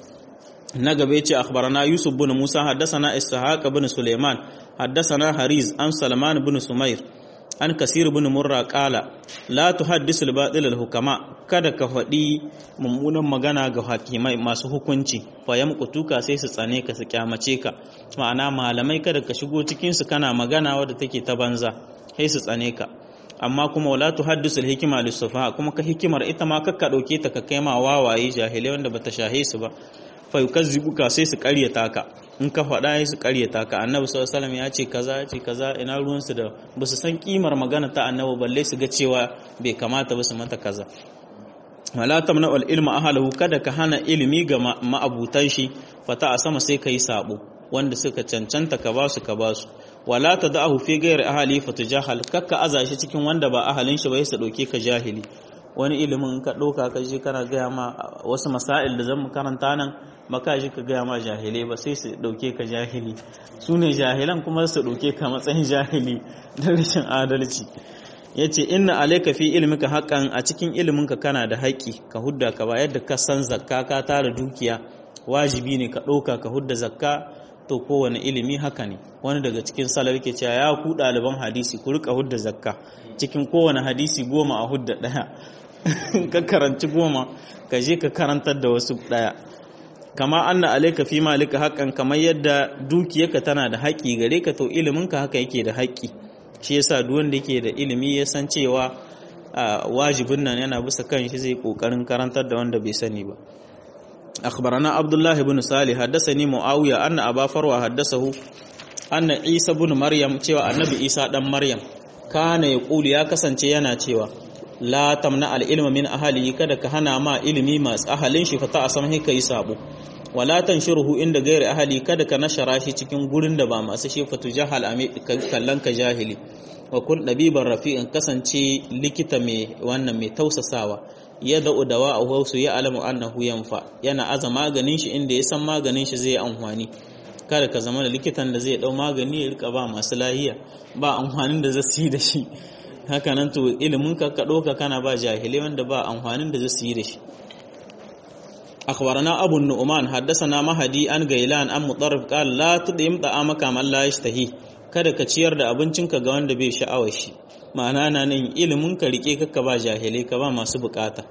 na gaba yace akhbarana Yusuf bin Musa haddathana Ishaq bin Sulaiman haddathana Hariz an Salman bin Sumair an Kasir bin Murra qala la tuhaddisu al-batil al-hukama kada ka faɗi mummunan magana ga hakimai masu hukunci fa yamqutuka sai su tsane ka su kyamace ka ma'ana malamai kada ka shigo cikin su kana magana wadda take ta banza sai su tsane ka amma kuma wala tuhaddisu al-hikma lis-sufaha kuma ka hikimar ita ma kakka dauke ta ka kai ma wawaye jahilai wanda bata shahe su ba fa yukazzibuka sai su ƙaryata ka in ka faɗa ya su ƙaryata ka annabi sallallahu alaihi wasallam ya ce kaza ya ce kaza ina ruwan su da basu san kimar magana ta annabi balle su ga cewa bai kamata ba su mata kaza wala tamna al ilma ahlahu kada ka hana ilimi ga ma'abutan shi fata a sama sai kai sabo wanda suka cancanta ka basu ka basu wala tadahu fi ghairi ahli fatujahal kakka azashi cikin wanda ba ahalin shi ba sai dauke ka jahili wani ilimin ka ɗauka ka je kana gaya ma wasu masail da zan karanta nan maka shi ka gaya ma jahilai ba sai su ɗauke ka jahili su ne jahilan kuma su ɗauke ka matsayin jahili da rashin adalci ya ce inna alaika fi ilmika haƙan a cikin iliminka kana da haƙƙi ka hudda ka ba yadda ka san zakka ka tara dukiya wajibi ne ka ɗauka ka hudda zakka to kowane ilimi haka ne wani daga cikin salaf ke cewa ya ku ɗaliban hadisi ku rika hudda zakka cikin kowane hadisi goma a hudda ɗaya ka karanci goma ka je ka karantar da wasu ɗaya kama anna alayka fi malika haqqan kamar yadda dukiyarka tana da haƙi gare ka to iliminka haka yake da haƙi shi yasa duk wanda yake da ilimi ya san cewa wajibin nan yana bisa kan shi zai kokarin karantar da wanda bai sani ba akhbarana abdullah ibn salih haddathani muawiya anna aba farwa haddathahu anna isa ibn maryam cewa annabi isa dan maryam kana yaqulu ya kasance yana cewa la tamna al ilma min ahlihi kada ka hana ma ilimi masu ahalin shi fa ta asamhi kai sabo wala tanshiruhu inda gairi ahli kada ka nashara shi cikin gurin da ba masu shi fatu jahal kallan ka jahili wa kun dabiban rafi'in kasance likita mai wannan mai tausasawa ya da'u dawa a hausu ya alamu annahu yanfa yana aza maganin shi inda ya san maganin shi zai amfani kada ka zama da likitan da zai dau magani ya rika ba masu lahiya ba amfanin da zai yi da shi haka nan to ilimin ka ka doka kana ba jahilai wanda ba amfanin da zai yi da shi. أخبرنا أبو النعمان حدثنا مهدي عن غيلان عن مطرف قال لا تطعم طعامك من لا يشتهي kada ka ciyar da abincinka ga wanda bai sha'awar shi ma'ana na nan ilimin ka rike ka ba jahilai ka ba masu bukata.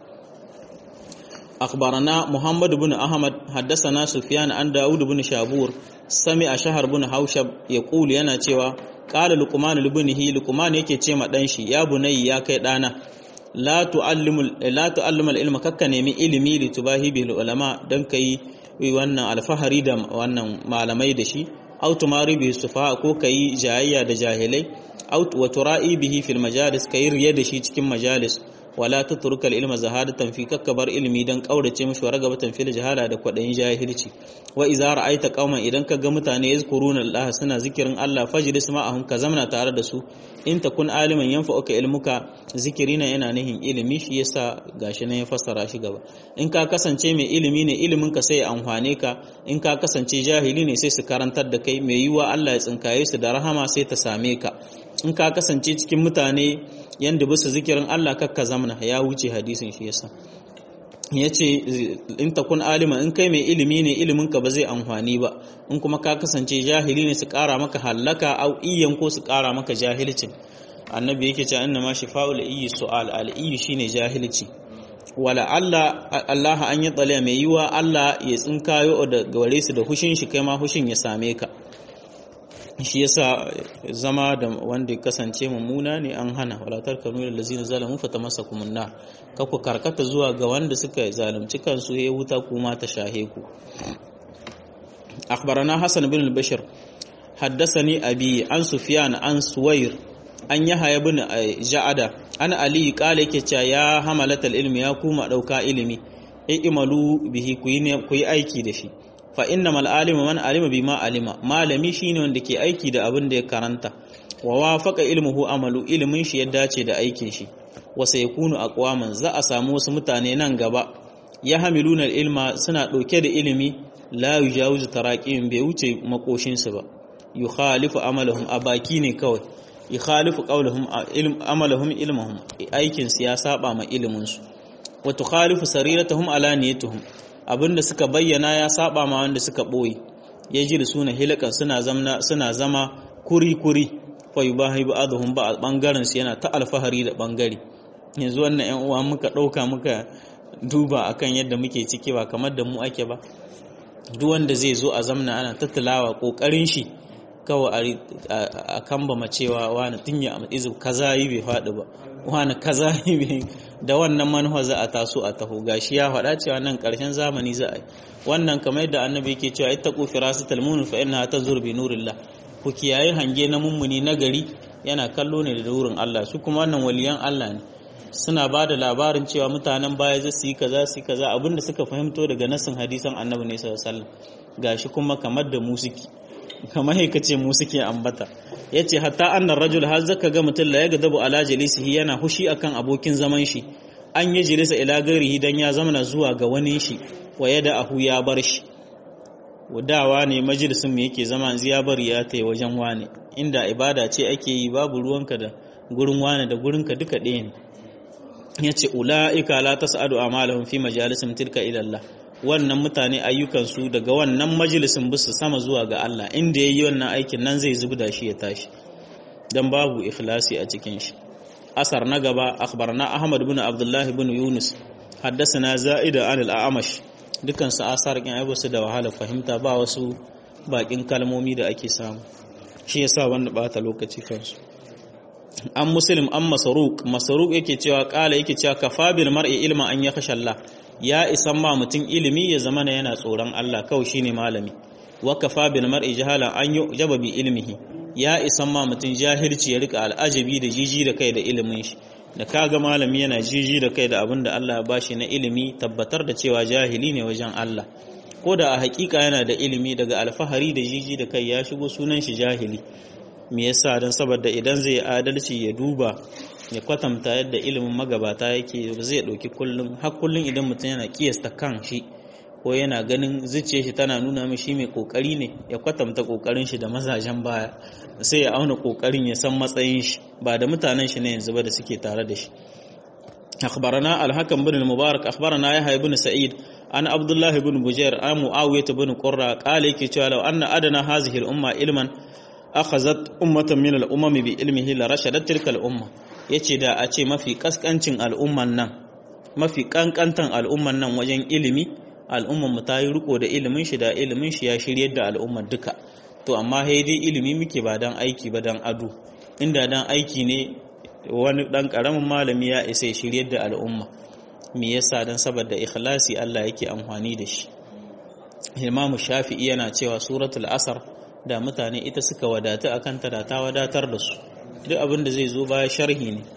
أخبرنا محمد بن أحمد حدثنا سفيان عن داود بن شابور سمع شهر بن حوشب يقول yana cewa قال لقمان لابنه لقمان yake ce ma dan shi ya bunayya ya kai dana la tu'allimu la tu'allimu al-ilma kakka nemi ilimi li tubahi bil ulama dan kai wannan alfahari da wannan malamai da shi aw tumari bi sufa ko kai jayayya da jahilai aw wa tura'i bihi fil majalis kai riya da shi cikin majalis wala tatruka al-ilma zahadatan fi kakkabar ilmi dan kaurace mishi ragabatan fil jahala da kwadayin jahilci wa idza ra'aita qauman idan ka ga mutane yazkuruna Allah suna zikirin Allah fajlis ma'ahum ka zamna tare da su in takun aliman yanfa'uka ilmuka zikirina yana nihin ilimi shi yasa gashi nan ya fassara shi gaba in ka kasance mai ilimi ne ilimin ka sai amfane ka in ka kasance jahili ne sai su karantar da kai mai yiwa Allah ya tsinkaye su da rahama sai ta same ka in ka kasance cikin mutane yanda bisa zikirin Allah kakka zamna ya wuce hadisin shi yasa yace in takun alima in kai mai ilimi ne ilimin ka ba zai amfani ba in kuma ka kasance jahili ne su kara maka halaka au iyan ko su kara maka jahilcin annabi yake cewa inna ma shifa'ul iyyi su'al al iyyi shine jahilci wala Allah Allah an yi tsale mai yiwa Allah ya tsinkayo da gare su da hushin shi kai ma hushin ya same ka shi yasa zama da wanda ya kasance mummuna ne an hana wala tarkanu lil ladzina zalamu fatamassakumun nar kaku karkata zuwa ga wanda suka zalunci kansu ya wuta kuma ta shahe ku. Akhbarana Hasan bin al-Bashir haddathani abi an Sufyan an Suwair an Yahya ibn Ja'ada an Ali qala yake cewa ya hamalatal ilmi ya kuma dauka ilimi imalu bihi ku yi aiki da shi fa innamal alimu man alima bima alima malami shine wanda ke aiki da abin da ya karanta wa wafaqa ilmuhu amalu ilmin shi ya dace da aikin shi wa sayakunu aqwaman za a samu wasu mutane nan gaba ya hamiluna ilma suna dauke da ilimi la yujawizu taraqim bai wuce makoshin su ba yukhalifu amaluhum abaki ne kawai yukhalifu qawluhum ilm amaluhum ilmuhum aikin su ya saba ma ilimin su wa tukhalifu sariratuhum alaniyatuhum abinda suka bayyana ya saba ma wanda suka boye ya ji da suna hilakan suna zama suna zama kuri-kuri fa yubahi ba'dhum ba bangaren su yana ta alfahari da bangare yanzu wannan ƴan uwa muka dauka muka duba akan yadda muke ciki ba kamar da mu ake ba duk wanda zai zo a zamna ana tattalawa kokarin shi kawai a kambama cewa wani tunya izu kaza yi bai faɗi ba wani kaza yi bai da wannan manuwa za a taso a taho gashi ya faɗa cewa nan ƙarshen zamani za a yi wannan kamar yadda annabi yake cewa ittaqu firasatal mu'min fa innaha tazur bi nurillah ku kiyaye hange na mummuni na gari yana kallo ne da wurin Allah su kuma wannan waliyan Allah ne suna ba da labarin cewa mutanen baya za su yi kaza su yi kaza abinda suka fahimto daga nasin hadisan annabi ne sallallahu alaihi wasallam gashi kuma kamar da musiki kamar yake ce mu suke ambata yace hatta annar rajul har zaka ga mutum la yaga dabu ala jalisihi yana hushi akan abokin zaman shi an yi jilisa ila gairihi dan ya zamana zuwa ga wani shi wa yada ahu ya bar shi wadawa ne majalisin mu yake zama yanzu ya bari ya tayi wajen wani inda ibada ce ake yi babu ruwanka da gurin wani da gurinka duka ɗaya ne yace ulaika la tas'adu amalahum fi majalisim tilka ila Allah wannan mutane ayyukansu daga wannan majalisin bisu sama zuwa ga Allah inda yayi wannan aikin nan zai zubda shi ya tashi dan babu ikhlasi a cikin shi asar na gaba akhbarna Ahmad ibn Abdullah ibn Yunus haddathana Za'ida an al-A'mash dukan su asar kin ai basu da wahala fahimta ba wasu bakin kalmomi da ake samu shi yasa wanda bata lokaci kansu an Muslim an Masruq Masruq yake cewa kala yake cewa kafabil mar'i ilma an yakhsha Allah ya isan ma mutum ilimi ya zama yana tsoron Allah kawai shine malami wa kafa bil mar'i jahala an yujaba bi ilmihi ya isan ma mutum jahilci ya rika al'ajabi da jiji da kai da ilimin shi da kaga malami yana jiji da kai da abin da Allah ya bashi na ilimi tabbatar da cewa jahili ne wajen Allah ko da a hakika yana da ilimi daga alfahari da jiji da kai ya shigo sunan shi jahili. Me yasa? Dan saboda idan zai adalci ya duba ya kwatanta yadda ilimin magabata yake zai dauki kullum har kullum idan mutum yana kiyasta kan shi ko yana ganin zuciyar shi tana nuna mishi mai kokari ne ya kwatanta kokarin shi da mazajen baya sai ya auna kokarin ya san matsayin shi ba da mutanen shi ne yanzu ba da suke tare da shi. akhbarana al-hakam bin al-mubarak akhbarana yahya ibn sa'id an abdullah ibn bujair an muawiyah ibn qurra qala yake cewa law anna adana hazihi al-umma ilman akhazat ummatan min al-umami bi ilmihi la rashadat tilka al-umma. yace da a ce mafi kaskancin al'umman nan mafi kankantan al'umman nan wajen ilimi al'umman mu ta yi riko da ilimin shi da ilimin shi ya shiryar da al'ummar duka. To amma sai dai ilimi muke ba dan aiki ba dan ado. Inda dan aiki ne wani dan karamin malami ya isa shiryar da al'umma. Me yasa? Dan saboda ikhlasi Allah yake amfani da shi. Imam Shafi'i yana cewa suratul asr da mutane ita suka wadata akan ta da ta wadatar da su. Duk abin da zai zo baya sharhi ne.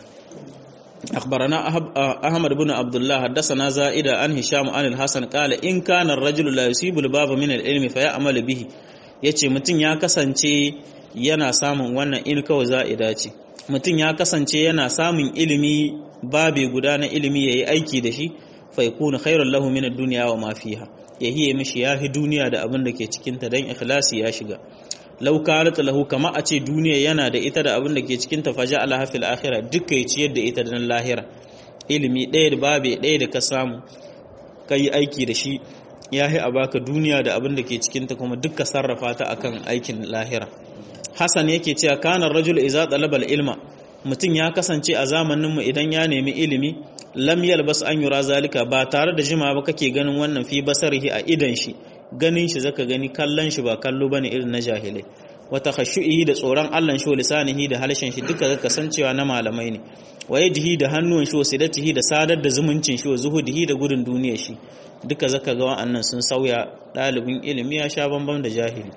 أخبرنا أحمد بن عبد الله حدثنا زائدة عن هشام عن الحسن قال إن كان الرجل لا يصيب الباب من العلم فيعمل به. yace mutum ya kasance yana samun wannan in kawai za'ida ce mutum ya kasance yana samun ilimi babe guda na ilimi yayi aiki da shi fa yakunu khairan lahu min ad-dunya wa ma fiha yahiye mishi yahi duniya da abin da ke cikin ta dan ikhlasi ya shiga. law kanat lahu kama a ce duniya yana da ita da abin da ke cikin ta faja ala hafil akhirah duka ya ciyar da ita dan lahira. Ilimi ɗaya da babe ɗaya da ka samu kai aiki da shi yahi a baka duniya da abin da ke cikin ta kuma duka sarrafa ta akan aikin lahira. Hasan yake cewa kana rajul idza talaba ilma mutum ya kasance a zamanin mu idan ya nemi ilimi lam yalbas an yura zalika ba tare da jima ba kake ganin wannan fi basarihi a idan shi ganin shi zaka gani kallon shi ba kallo bane irin na jahilai. Wata khashu'ihi da tsoron Allah shi lisanihi da halshen shi duka zaka san cewa na malamai ne. Wayejihi da hannuwan shi wasidatihi da sadar da zumuncin shi zuhudihi da gudun duniyar shi duka zaka ga wa'annan sun sauya. Dalibin ilimi ya sha bambam da jahili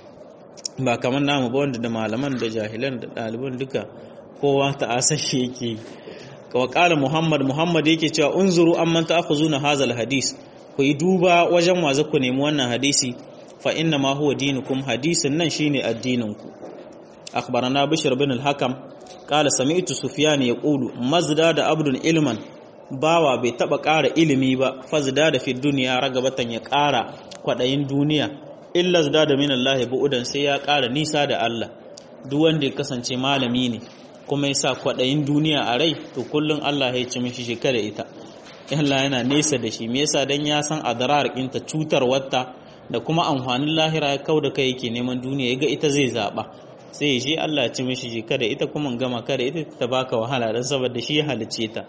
ba kamar namu ba wanda da malaman da jahilan da daliban duka kowa ta'asar shi yake. Wa qala Muhammad Muhammad yake cewa unzuru amman ta'khuzuna hazal hadis ku yi duba wajen wa zaku nemi wannan hadisi fa inna ma huwa dinukum hadisin nan shine addininku. Akhbarana Bishr bin al-Hakam qala sami'tu Sufyan yaqulu mazda da abdun ilman bawa bai taba ƙara ilimi ba fazda da fi duniya ragabatan ya ƙara kwadayin duniya illa zada da min Allah bu'udan sai ya ƙara nisa da Allah. Duk wanda ya kasance malami ne kuma ya sa kwadayin duniya a rai to kullun Allah ya ci mishi shi kada ita Allah yana nesa da shi. Me yasa? Dan ya san adrar ɗinta cutar wata da kuma amfanin lahira ya kauda kai yake neman duniya yaga ita zai zaba sai ya je Allah ya ci mishi shi kada ita kuma gama kada ita ta baka wahala dan saboda shi ya halice ta.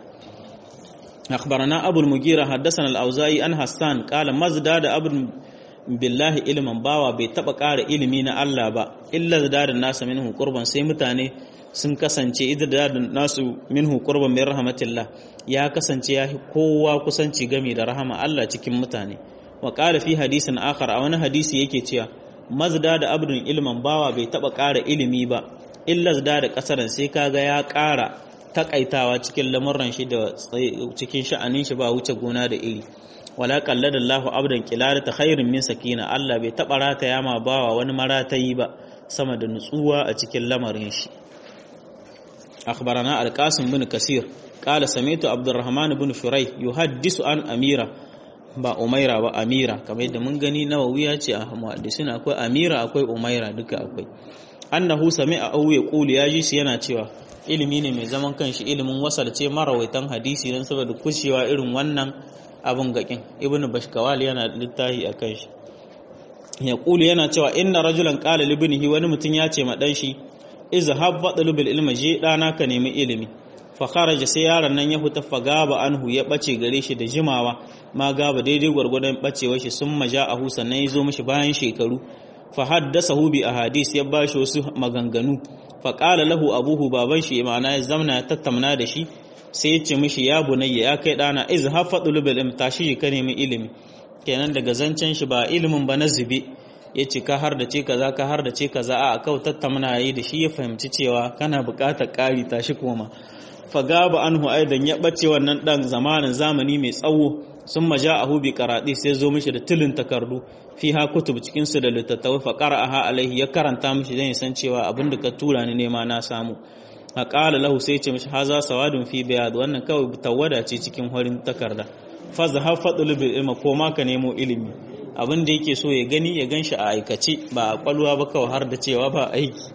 أخبرنا أبو المغيرة حدثنا الأوزاعي عن حسان قال مزداد أبو بالله علما باوا bai taba ƙara ilimi na Allah ba illa zadadan nasu minhu qurban sai mutane sun kasance idadadan nasu minhu qurban min rahmatillah ya kasance ya kowa kusanci game da rahama Allah cikin mutane. Wa qala fi hadisin akhar a wani hadisi yake cewa mazdada abdun ilman bawa bai taba ƙara ilimi ba illa zadada kasaran sai kaga ya ƙara takaitawa cikin lamurran shi da cikin sha'anin shi ba wuce gona da iri. Wala qallada Allahu abdan qiladata khairin min sakina Allah bai taba rata yama bawa wani maratayi ba sama da nutsuwa a cikin lamarin shi. Akhbarana al-Qasim bin Kasir qala sami'tu Abdurrahman bin Shuray yuhaddisu an Amira ba Umaira ba Amira kamar yadda mun gani Nawawi ya ce a muhaddisin akwai Amira akwai Umaira duka akwai. Annahu sami'a aw yaqulu yaji shi yana cewa ilimi ne mai zaman kanshi ilimin wasalce marawaitan hadisi don saboda kushewa irin wannan abin gakin. Ibn Bashkawal yana littafi akan shi ya kulu yana cewa inna rajulan qala li ibnihi wani mutum ya ce ma dan shi izhab fadlu bil ilmi je dana ka nemi ilimi fa kharaja sai yaron nan ya huta fagaba anhu ya bace gare shi da jimawa ma gaba daidai gwargwadon bacewar shi sun maja'ahu sannan ya zo mishi bayan shekaru fa haddasahu bi ahadis ya bashi wasu maganganu fa qala lahu abuhu baban shi ma'ana ya zamna ya tattamna da shi sai ya ce mishi ya bunayya ya kai dana izhab fadlu bil ilmi tashi ka nemi ilimi. Kenan daga zancen shi ba ilimin ba na zube yace ka har da ce kaza ka har da ce kaza a kau tattamna yayi da shi ya fahimci cewa kana buƙatar ƙari tashi koma. Fa gaba anhu aidan ya bace wannan dan zamanin zamani mai tsawo sun maja'ahu bi qaradi sai zo mishi da tilin takardu fiha kutub cikin su da littattafai fa qara'aha alaihi ya karanta mishi dan san cewa abinda ka tura ni nema na samu a qala lahu sai ce mishi haza sawadun fi bayad wannan kawai tawada ce cikin horin takarda fa zahab fadlu bil ilma ko ma ka nemo ilimi abinda yake so ya gani ya ganshi a aikace ba a kwalwa ba kawai har da cewa ba aiki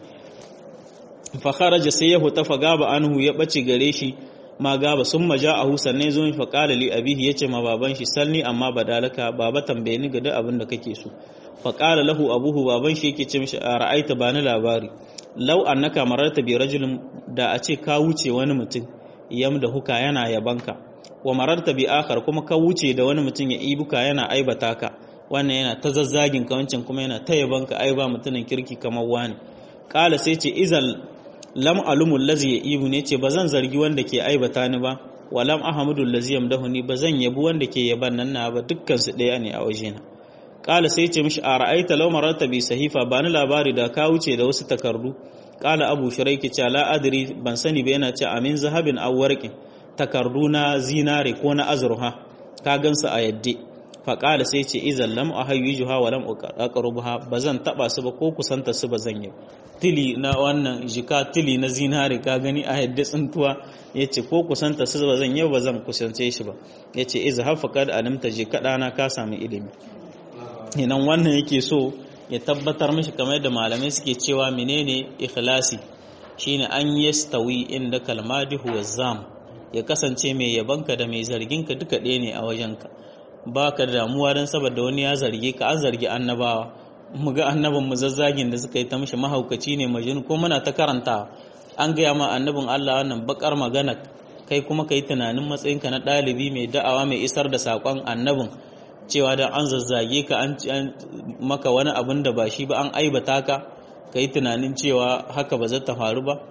fa kharaja sai ya huta fa gaba anhu ya bace gare shi ma gaba sun maja a husanne zo mi faƙala li abihi yace ma baban shi salni amma badalaka baba tambaye ni ga duk abin da kake so faƙala lahu abuhu baban shi yake ce mishi a ra'aita bani labari law annaka mararta bi rajulin da a ce ka wuce wani mutum yam da huka yana yabanka wa mararta bi akhar kuma ka wuce da wani mutum ya ibuka yana aibata ka wannan yana ta zazzagin ka wancan kuma yana ta yabanka ai ba mutumin kirki kamar wani qala sai ce izal lam alumul lazi ya ibu ne ce ba zan zargi wanda ke aibata ni ba wa lam ahmudul lazi yamdahuni ba zan yabi wanda ke yaban nan na ba dukkan su daya ne a wajena qala sai ce mishi a ra'aita law mararta bi sahifa ba ni labari da ka wuce da wasu takardu qala abu shuraiki ce la adri ban sani ba yana ce amin zahabin aw warqin takardu na zinare ko na azurha ka gansu a yadde fa qala sai ce idan lam ahayyuha wa lam aqrubuha bazan taba su ba ko kusanta su bazan yi tili na wannan jika tili na zinare ka gani a yadda tsintuwa yace ko kusanta su bazan yi bazan kusance shi ba yace izhab faqad alimta je kadana ka samu ilimi idan wannan yake so ya tabbatar mishi kamar yadda malamai suke cewa menene ikhlasi shine an yastawi inda kalmadihu wazam ya kasance mai yabanka da mai zarginka duka ɗaya ne a wajenka ba ka da damuwa don saboda wani ya zarge ka an zargi annabawa mu ga annabin mu zazzagin da suka yi ta mishi mahaukaci ne majnun ko muna ta karanta an gaya ma annabin Allah wannan bakar magana kai kuma kai tunanin matsayinka na ɗalibi mai da'awa mai isar da sakon annabin cewa dan an zazzage ka an maka wani abin da ba shi ba an aibata ka kai tunanin cewa haka ba zai ta faru ba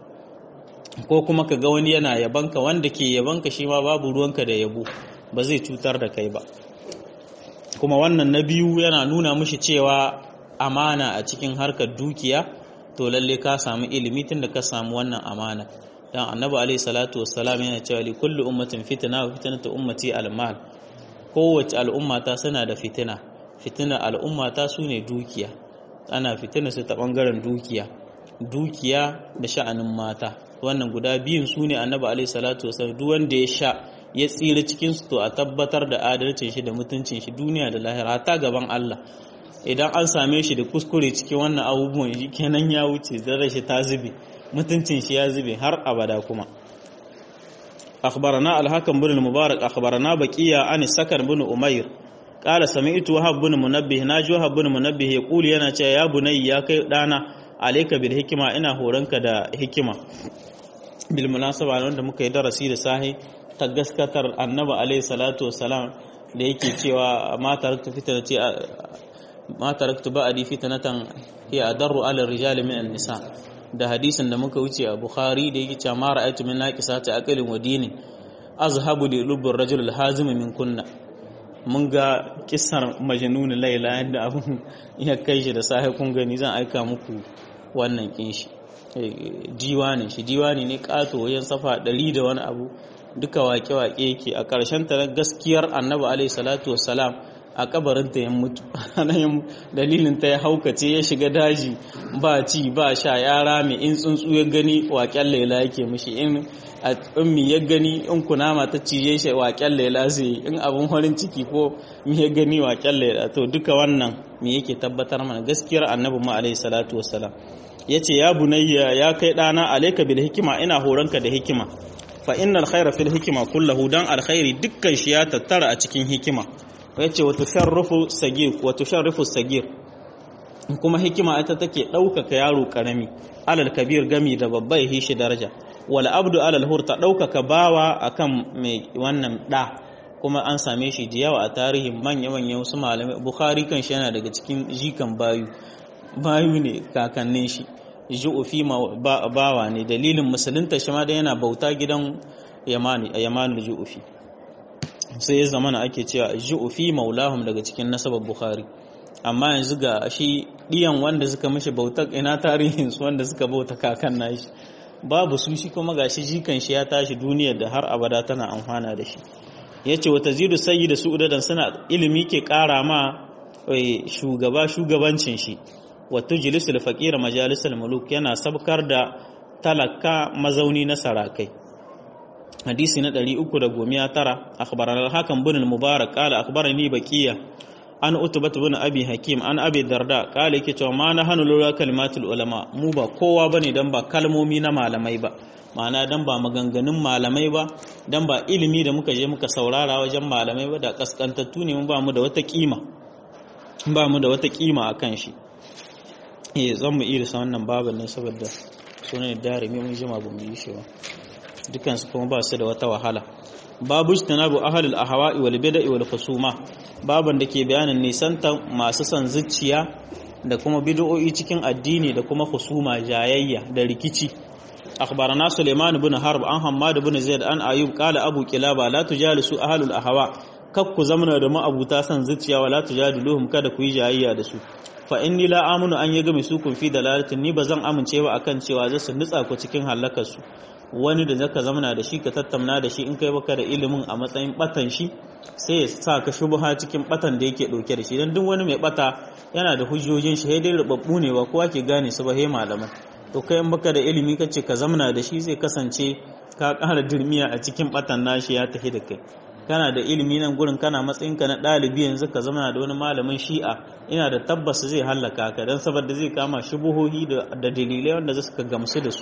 ko kuma ka ga wani yana yabanka wanda ke yabanka shi ma babu ruwanka da yabo ba zai cutar da kai ba kuma wannan na biyu yana nuna mushi cewa amana a cikin harkar dukiya to lalle ka samu ilimi tunda ka samu wannan amana dan annabi alaihi salatu wassalam yana cewa li kulli ummatin fitna wa fitnatu ummati al-mal kowace al'umma ta suna da fitina fitina al'umma ta sune dukiya ana fitina su ta bangaren dukiya dukiya da sha'anin mata wannan guda biyun sune annabi alaihi salatu wassalam duk wanda ya sha ya tsira cikin su to a tabbatar da adalcin shi da mutuncin shi duniya da lahira ta gaban Allah idan an same shi da kuskure cikin wannan abubuwan shi kenan ya wuce zarar shi ta zube mutuncin shi ya zube har abada kuma akhbarana al-hakam bin al-mubarak akhbarana baqiya an sakar bin umayr qala sami'tu wahab bin munabbih naji wahab bin munabbih yaqulu yana cewa ya bunayya ya kai dana alayka bil hikma ina horanka da hikima bil munasaba wanda muka yi darasi da sahi ta gaskatar annabi alaihi salatu wassalam da yake cewa ma taraktu fitnati ma taraktu ba'di fitnatan hiya adarru ala rijali min an-nisa da hadisin da muka wuce a bukhari da yake cewa ma ra'aytu min naqisati aqlin wa dinin azhabu li lubbur rajul al-hazim min kunna mun ga kissar majnun laila yadda abun ya kai shi da sahi kun gani zan aika muku wannan kin shi diwani shi diwani ne kato wayan safa ɗari da wani abu duka wake-wake yake a ƙarshen ta gaskiyar annabi alaihi salatu wassalam a kabarinta ya mutu dalilin ta ya haukace ya shiga daji ba ci ba sha ya rame in tsuntsu ya gani waken laila yake mishi in mi ya gani in kunama ta cije shi waken laila sai in abun farin ciki ko mi ya gani waken laila to duka wannan mi yake tabbatar mana gaskiyar annabi mu alaihi salatu wassalam yace ya bunayya ya kai dana alayka bil hikima ina horanka da hikima fa innal khayra fil hikma kulluhu dan alkhairi dukkan shi ya tattara a cikin hikima yace wa tusharrifu sagir wa tusharrifu sagir kuma hikima ita take daukaka yaro karami alal kabir gami da babba ya shi daraja wal abdu alal hurta daukaka bawa akan mai wannan da kuma an same shi da yawa a tarihin manya manyan wasu malamai bukhari kan shi yana daga cikin jikan bayu bayu ne kakannin shi ju'ufi bawa ne dalilin musulunta shi ma da yana bauta gidan yamani a yamanul ju'ufi sai ya zamana ake cewa ju'ufi maulahum daga cikin nasabar bukhari amma yanzu ga shi diyan wanda suka mishi bauta ina tarihin su wanda suka bauta kakan nashi babu su shi kuma gashi jikan shi ya tashi duniyar da har abada tana amfana da shi yace wa tazidu sayyidu su'udan suna ilimi ke ƙara ma shugaba shugabancin shi wa tujlisul faqira majalisal muluk yana sabkar da talaka mazauni na sarakai. hadisi na ɗari uku da tara akhbarana al-hakim bin al-mubarak qala akhbarani baqiya an utbat bin abi hakim an abi darda qala yake cewa ma na hanu lura kalimatul ulama mu ba kowa bane dan ba kalmomi na malamai ba, ma'ana dan ba maganganun malamai ba, dan ba ilimi da muka je muka saurara wajen malamai ba, da kaskantattu ne mun ba mu da wata kima ba mu da wata kima akan shi. eh zan mu irisa wannan babin nan saboda sunan darimi mun jima ba mu yi shi ba, dukan su kuma ba su da wata wahala. babu istinabu ahlul ahwa'i wal bid'i wal khusuma, baban da ke bayanin nisantan masu son zuciya da kuma bid'o'i cikin addini da kuma khusuma jayayya da rikici. akhbarana Sulaiman ibn Harb an Hammad ibn Zaid an Ayyub qala Abu Kilaba la tujalisu ahlul ahwa, kakku zamana da ma'abuta son zuciya wala tujadiluhum, kada ku yi jayayya da su. fa inni la amunu an yaga misukun fi dalalatin, ni bazan amince ba akan cewa za su nutsa ku cikin halakar su. wani da zaka zamana da shi ka tattauna da shi in kai baka da ilimin a matsayin batan shi sai ya sa ka shubha cikin batan da yake dauke da shi, dan duk wani mai bata yana da hujjojin shi, sai dai rubabbu ne ba kowa ke gane su ba, he malaman. to kai in baka da ilimi kace ka zamana da shi zai kasance ka ƙara dirmiya a cikin batan nashi ya tafi da kai. kana da ilimi nan gurin kana matsayin ka na dalibi yanzu ka zamana da wani malamin shi'a, ina da tabbas zai hallaka ka dan saboda zai kama shubuhohi da dalilai wanda za su gamsu da su.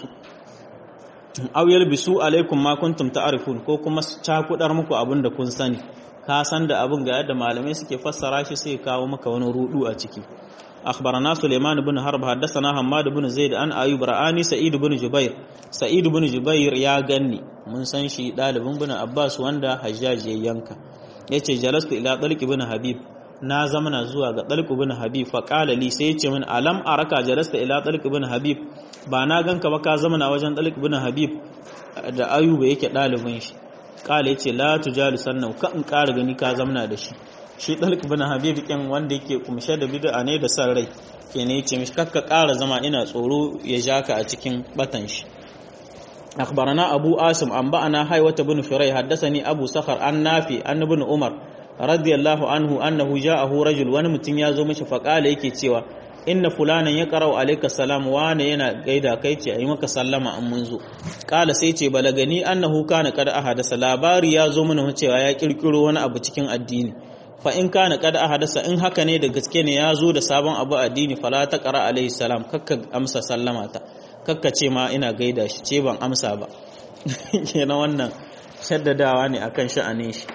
aw yalbisu alaikum ma kuntum ta'rifun, ko kuma cakudar muku abin da kun sani, ka san da abin ga yadda malamai suke fassara shi sai kawo maka wani rudu a ciki. akhbarana Sulaiman ibn Harb haddathana Hammad ibn Zaid an Ayyub ra'ani Sa'id ibn Jubair, Sa'id ibn Jubair ya ganni, mun san shi dalibin ibn Abbas wanda Hajjaj ya yanka. yace jalastu ila Talq ibn Habib, na zamana zuwa ga Talq ibn Habib fa qala li, sai yace min alam araka jalasta ila Talq ibn Habib, ba na ganka ba ka zamana wajen Talq ibn Habib da Ayyuba yake dalibin shi. qala yace la tujalu sannan ka in ƙara gani ka zamana da shi. shi Talq ibn Habib kin wanda yake kumshe da bid'a ne da san rai, kene yace mishi kakka ƙara zama, ina tsoro ya jaka a cikin batan shi. akhbarana Abu Asim anba'ana Haywata ibn Shuray haddathani Abu Sakhar an Nafi an ibn Umar radiyallahu anhu annahu ja'ahu rajul, wani mutum ya zo mishi faqala yake cewa inna fulanan ya qara'u alayka salam, wane yana gaida kai ce ayi maka sallama an mun zo. qala sai ce balagani annahu kana qad ahadasa, labari ya zo mana cewa ya kirkiro wani abu cikin addini. fa in kana qad ahadasa, in haka ne da gaske ne ya zo da sabon abu addini, fala ta qara alayhi salam, kakka amsa sallama ta, kakka ce ma ina gaida shi, ce ban amsa ba. kenan wannan shaddadawa ne akan sha'anin shi.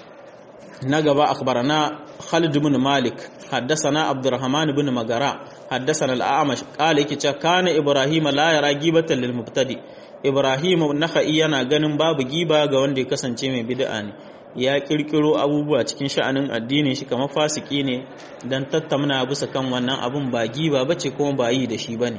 na gaba akhbarana Khalid ibn Malik haddathana Abdurrahman ibn Magara haddathana al-A'mash qala yake cewa kana Ibrahim la yara gibatan lil mubtadi, Ibrahim nakhai yana ganin babu giba ga wanda ya kasance mai bid'a ne, ya kirkiro abubuwa cikin sha'anin addinin shi kamar fasiki ne, dan tattauna bisa kan wannan abun ba giba bace kuma ba yi da shi bane.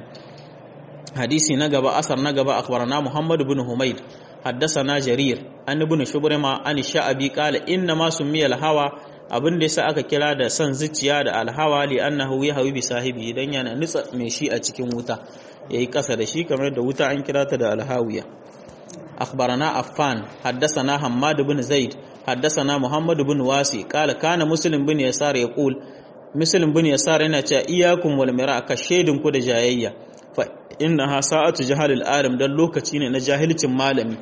hadisi na gaba asar na gaba akhbarana Muhammad ibn Humayd haddathana Jarir an ibn Shubrima an Sha'abi qala inna ma sumiya al-hawa, abin da yasa aka kira da san zuciya da al-hawa li annahu yahwi bi sahibi, dan yana nutsa mai shi a cikin wuta yayi kasa da shi kamar da wuta an kira ta da al-hawiya. akhbarana Affan haddathana Hammad ibn Zaid haddathana Muhammad ibn Wasi qala kana Muslim ibn Yasar yaqul, Muslim ibn Yasar yana cewa iyyakum wal mira, ka shedin ku da jayayya, fa innaha sa'atu jahalil alim, dan lokaci ne na jahilcin malami.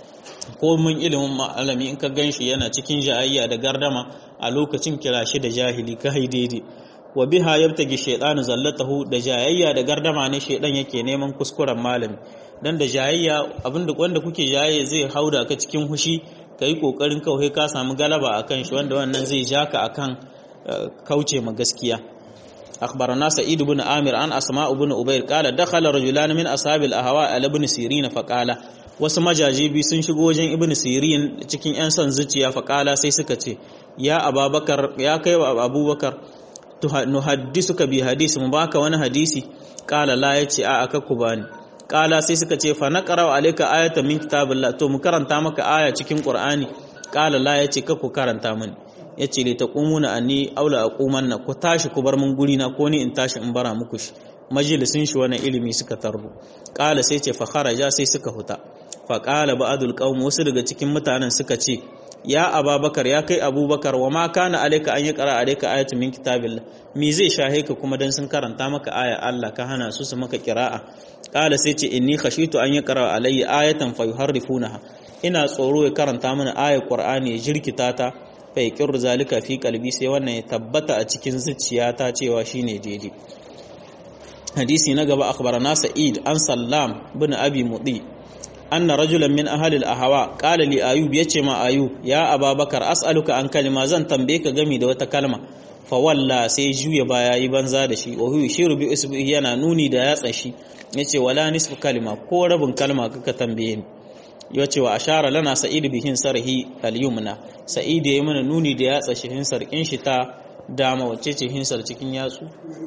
ko mun ilimin malami in ka ganshi yana cikin jayayya da gardama, a lokacin kira shi da jahili ka daidai. wa biha yabtagi shaytanu zallatahu, da jayayya da gardama ne shaydan yake neman kuskuren malami, dan da jayayya abinda wanda kuke jayayya zai hauda ka cikin hushi, kai kokarin kawai ka samu galaba akan shi, wanda wannan zai jaka akan kauce ma gaskiya. أخبرنا سعيد بن عامر عن أسماء بن أبير قال دخل رجلان من أصحاب الأهواء على ابن سيرين فقال, wasu majajibi sun shigo wajen ibn Sirin cikin yan son zuciya, faqala sai suka ce ya Abubakar, ya kai wa Abubakar, nuhaddisuka bi hadisi, mu baka wani hadisi? qala la, yace a aka ku bani. qala sai suka ce fa naqra alayka ayatan min kitabillah, to mu karanta maka aya cikin Qur'ani? qala la, yace ka ku karanta mini. yace li taqumuna anni aula aqumanna, ku tashi ku bar mun guri na, ko ni in tashi in bara muku shi. majalisin shi wannan ilimi suka tarbo qala sai ce fa kharaja sai suka huta fa qala ba'dul qaum wasu daga cikin mutanen suka ce ya ababakar ya kai abubakar wa ma kana alayka an yaqra alayka ayatun min kitabillah mi zai shahe ka kuma dan sun karanta maka aya Allah ka hana su su maka qira'a qala sai ce inni khashitu an yaqra alayya ayatan fayuharrifunaha ina tsoro ya karanta mana ayar qur'ani ya jirkita ta fa yaqir zalika fi qalbi sai wannan ya tabbata a cikin zuciyata cewa shine daidai. Hadisi na gaba akhbarana Sa'id an Sallam bin Abi Mudi anna rajulan min ahli al-ahwa qala li Ayub yace ma Ayub ya Ababakar as'aluka an kalima zan tambaye ka game da wata kalma fa walla sai juya baya yi banza da shi wa huwa shiru bi isbihi yana nuni da yatsa shi yace wala nisfu kalima ko rabin kalma kaka tambaye ni yace wa ashara lana Sa'id bihin sarhi al-yumna Sa'id yayi mana nuni da yatsa shi hin sarkin shi ta dama wacce ce hin sar cikin yatsu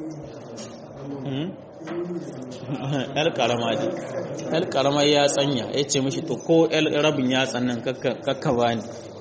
el karama ji el karama ya tsanya ya ce mishi to ko el rabin ya tsannan kakka bani.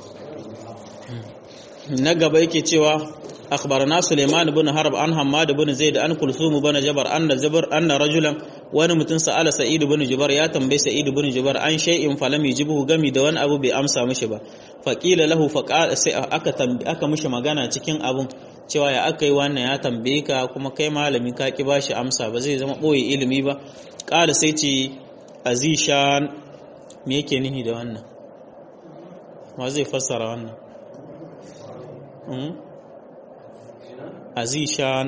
Na gaba yake cewa akhbarana Sulaiman ibn Harb an Hammad ibn Zaid an Kulsum ibn Jabar anna Jabar anna rajulan wani mutum sa'ala Sa'id ibn Jubair ya tambaye Sa'id ibn Jubair an shay'in falam yajibu gami da wani abu bai amsa mishi ba faqila lahu faqala sai aka tambaye aka mishi magana cikin abun cewa ya aka yi wannan ya tambaye ka kuma kai malami ka ki bashi amsa ba zai zama boye ilimi ba qala sai ce azishan me yake nihi da wannan ma zai fassara wannan hmm? azishan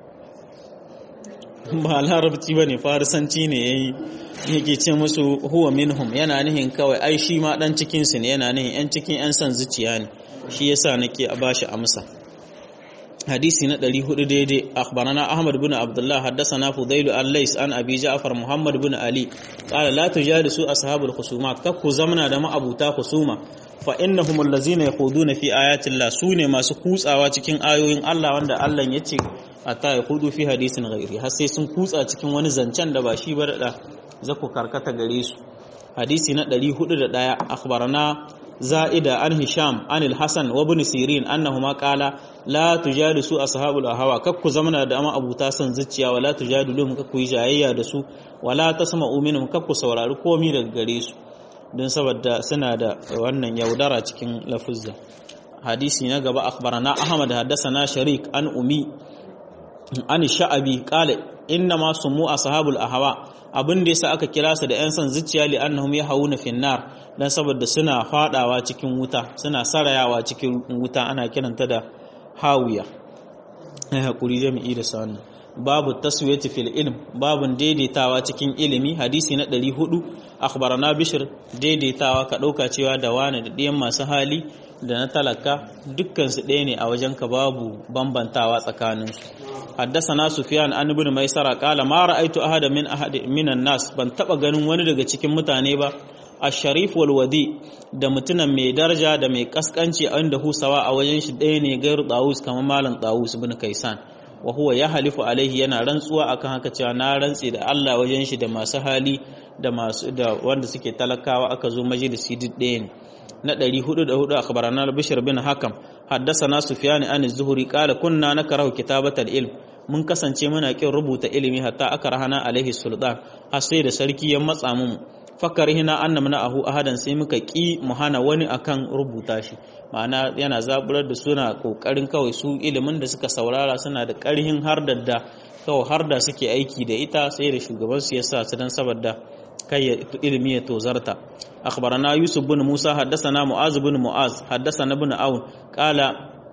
ba larabci bane farisanci ne yayi yake ce musu huwa minhum yana nihin kawai ai shi ma dan cikin su ne yana nihin yan cikin yan san zuciya ne shi yasa nake a bashi amsa. Hadisi na ɗari hudu daidai akhbarana Ahmad bin Abdullah haddathana Fudayl an Lays an Abi Ja'far Muhammad bin Ali qala la tujalisu ashabul khusumat kakku zamna da ma'abuta khusuma fa innahum allazina yakhuduna fi ayati Allah sune masu kutsawa cikin ayoyin Allah wanda Allah yace ata yakhudu fi hadisin ghairi har sai sun kutsa cikin wani zancen da ba shi ba da zaku karkata gare su. Hadisi na ɗari hudu da ɗaya akhbarana زائدة عن هشام عن الحسن وابن سيرين أنهما قال لا تجالسوا أصحاب الأهواء ككو زمنا دama abuta san zuciya wala tujadiluhum kakku yi jayayya da su wala tasma'u minhum kakku saurari komai daga gare su don saboda suna da wannan yaudara cikin lafuzza. Hadisi na gaba akhbarana Ahmad haddathana Sharik an Umi an Sha'abi qala inna ma sumu ashabul ahwa abin da yasa aka kira su da yan san zuciya li annahum yahawuna fin nar dan saboda suna fadawa cikin wuta suna sarayawa cikin wuta ana kiranta da hawiya. ai hakuri jami'i da sannan babu taswiyati fil ilm babun daidaitawa cikin ilimi. Hadisi na ɗari hudu akhbarana Bishr daidaitawa ka dauka cewa da wani da ɗiyan masu hali da na talaka dukkan su ɗaya ne a wajen ka babu bambantawa tsakaninsu. حدثنا سفيان عن ابن ميسرة قال ما رأيت أحد من أحد من الناس ban taba ganin wani daga cikin mutane ba asharif wal wadi da mutunan mai daraja da mai kaskanci inda husawa a wajen shi ɗaya ne gairu Dawus kamar malam Dawus ibn Kaisan wa huwa yahlifu alaihi yana rantsuwa akan haka cewa na rantsi da Allah wajen shi da masu hali da masu da wanda suke talakawa aka zo majalisi duk ɗaya ne. Na ɗari hudu da hudu akhbarana Bishr bin Hakam haddathana Sufyan an az-Zuhri qala kunna nakrahu kitabatal ilm mun kasance muna kin rubuta ilimi hatta aka rahana alaihi sultan har sai da sarki ya matsa mu fakarihina annamna ahu ahadan sai muka ki mu hana wani akan rubuta shi ma'ana yana zaburar da suna kokarin kawai su ilimin da suka saurara suna da karhin har da kawai har da suke aiki da ita sai da shugaban su yasa su dan saboda kai ilimi ya tozarta. akhbarana Yusuf bin Musa haddathana Mu'az bin Mu'az haddathana ibn Aun qala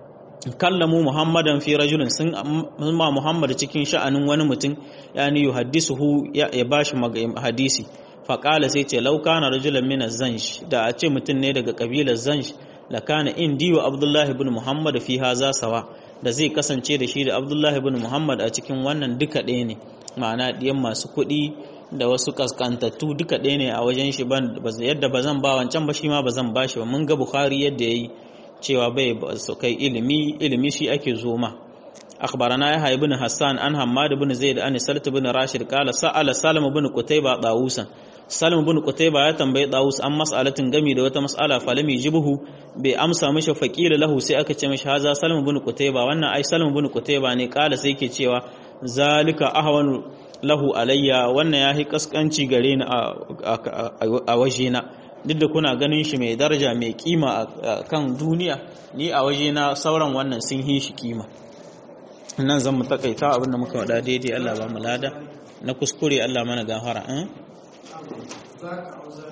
kallamu Muhammadan fi rajulin sun ma Muhammad cikin sha'anin wani mutum yani yuhaddisuhu ya bashi hadisi fa qala sai ce law kana rajulan min az-zanj da a ce mutum ne daga kabilar zanj la kana indi wa Abdullah ibn Muhammad fi haza sawa da zai kasance da shi da Abdullah ibn Muhammad a cikin wannan duka ɗaya ne ma'ana diyan masu kuɗi da wasu kaskantattu duka ɗaya ne a wajen shi ban yadda ba zan ba wancan ba shi ma ba zan ba shi ba mun ga Bukhari yadda yayi cewa bai su kai ilimi ilimi shi ake zoma. akhbarana Yahya ibn Hassan an Hammad ibn Zaid an Salt ibn Rashid qala sa'ala Salim ibn Qutayba Dawusan Salim ibn Qutayba ya tambayi Dawus an mas'alatin gami da wata mas'ala falami jibuhu bai amsa mishi faqila lahu sai aka ce mishi haza Salim ibn Qutayba wannan ai Salim ibn Qutayba ne qala sai yake cewa zalika ahwanu lahu alayya wannan yahi kaskanci gare ni a wajena duk da kuna ganin shi mai daraja mai kima a kan duniya ni a wajena sauran wannan sun yi shi kima. Nan zan mu takaita abinda muka wada daidai Allah ba mu lada na kuskure Allah mana gafara.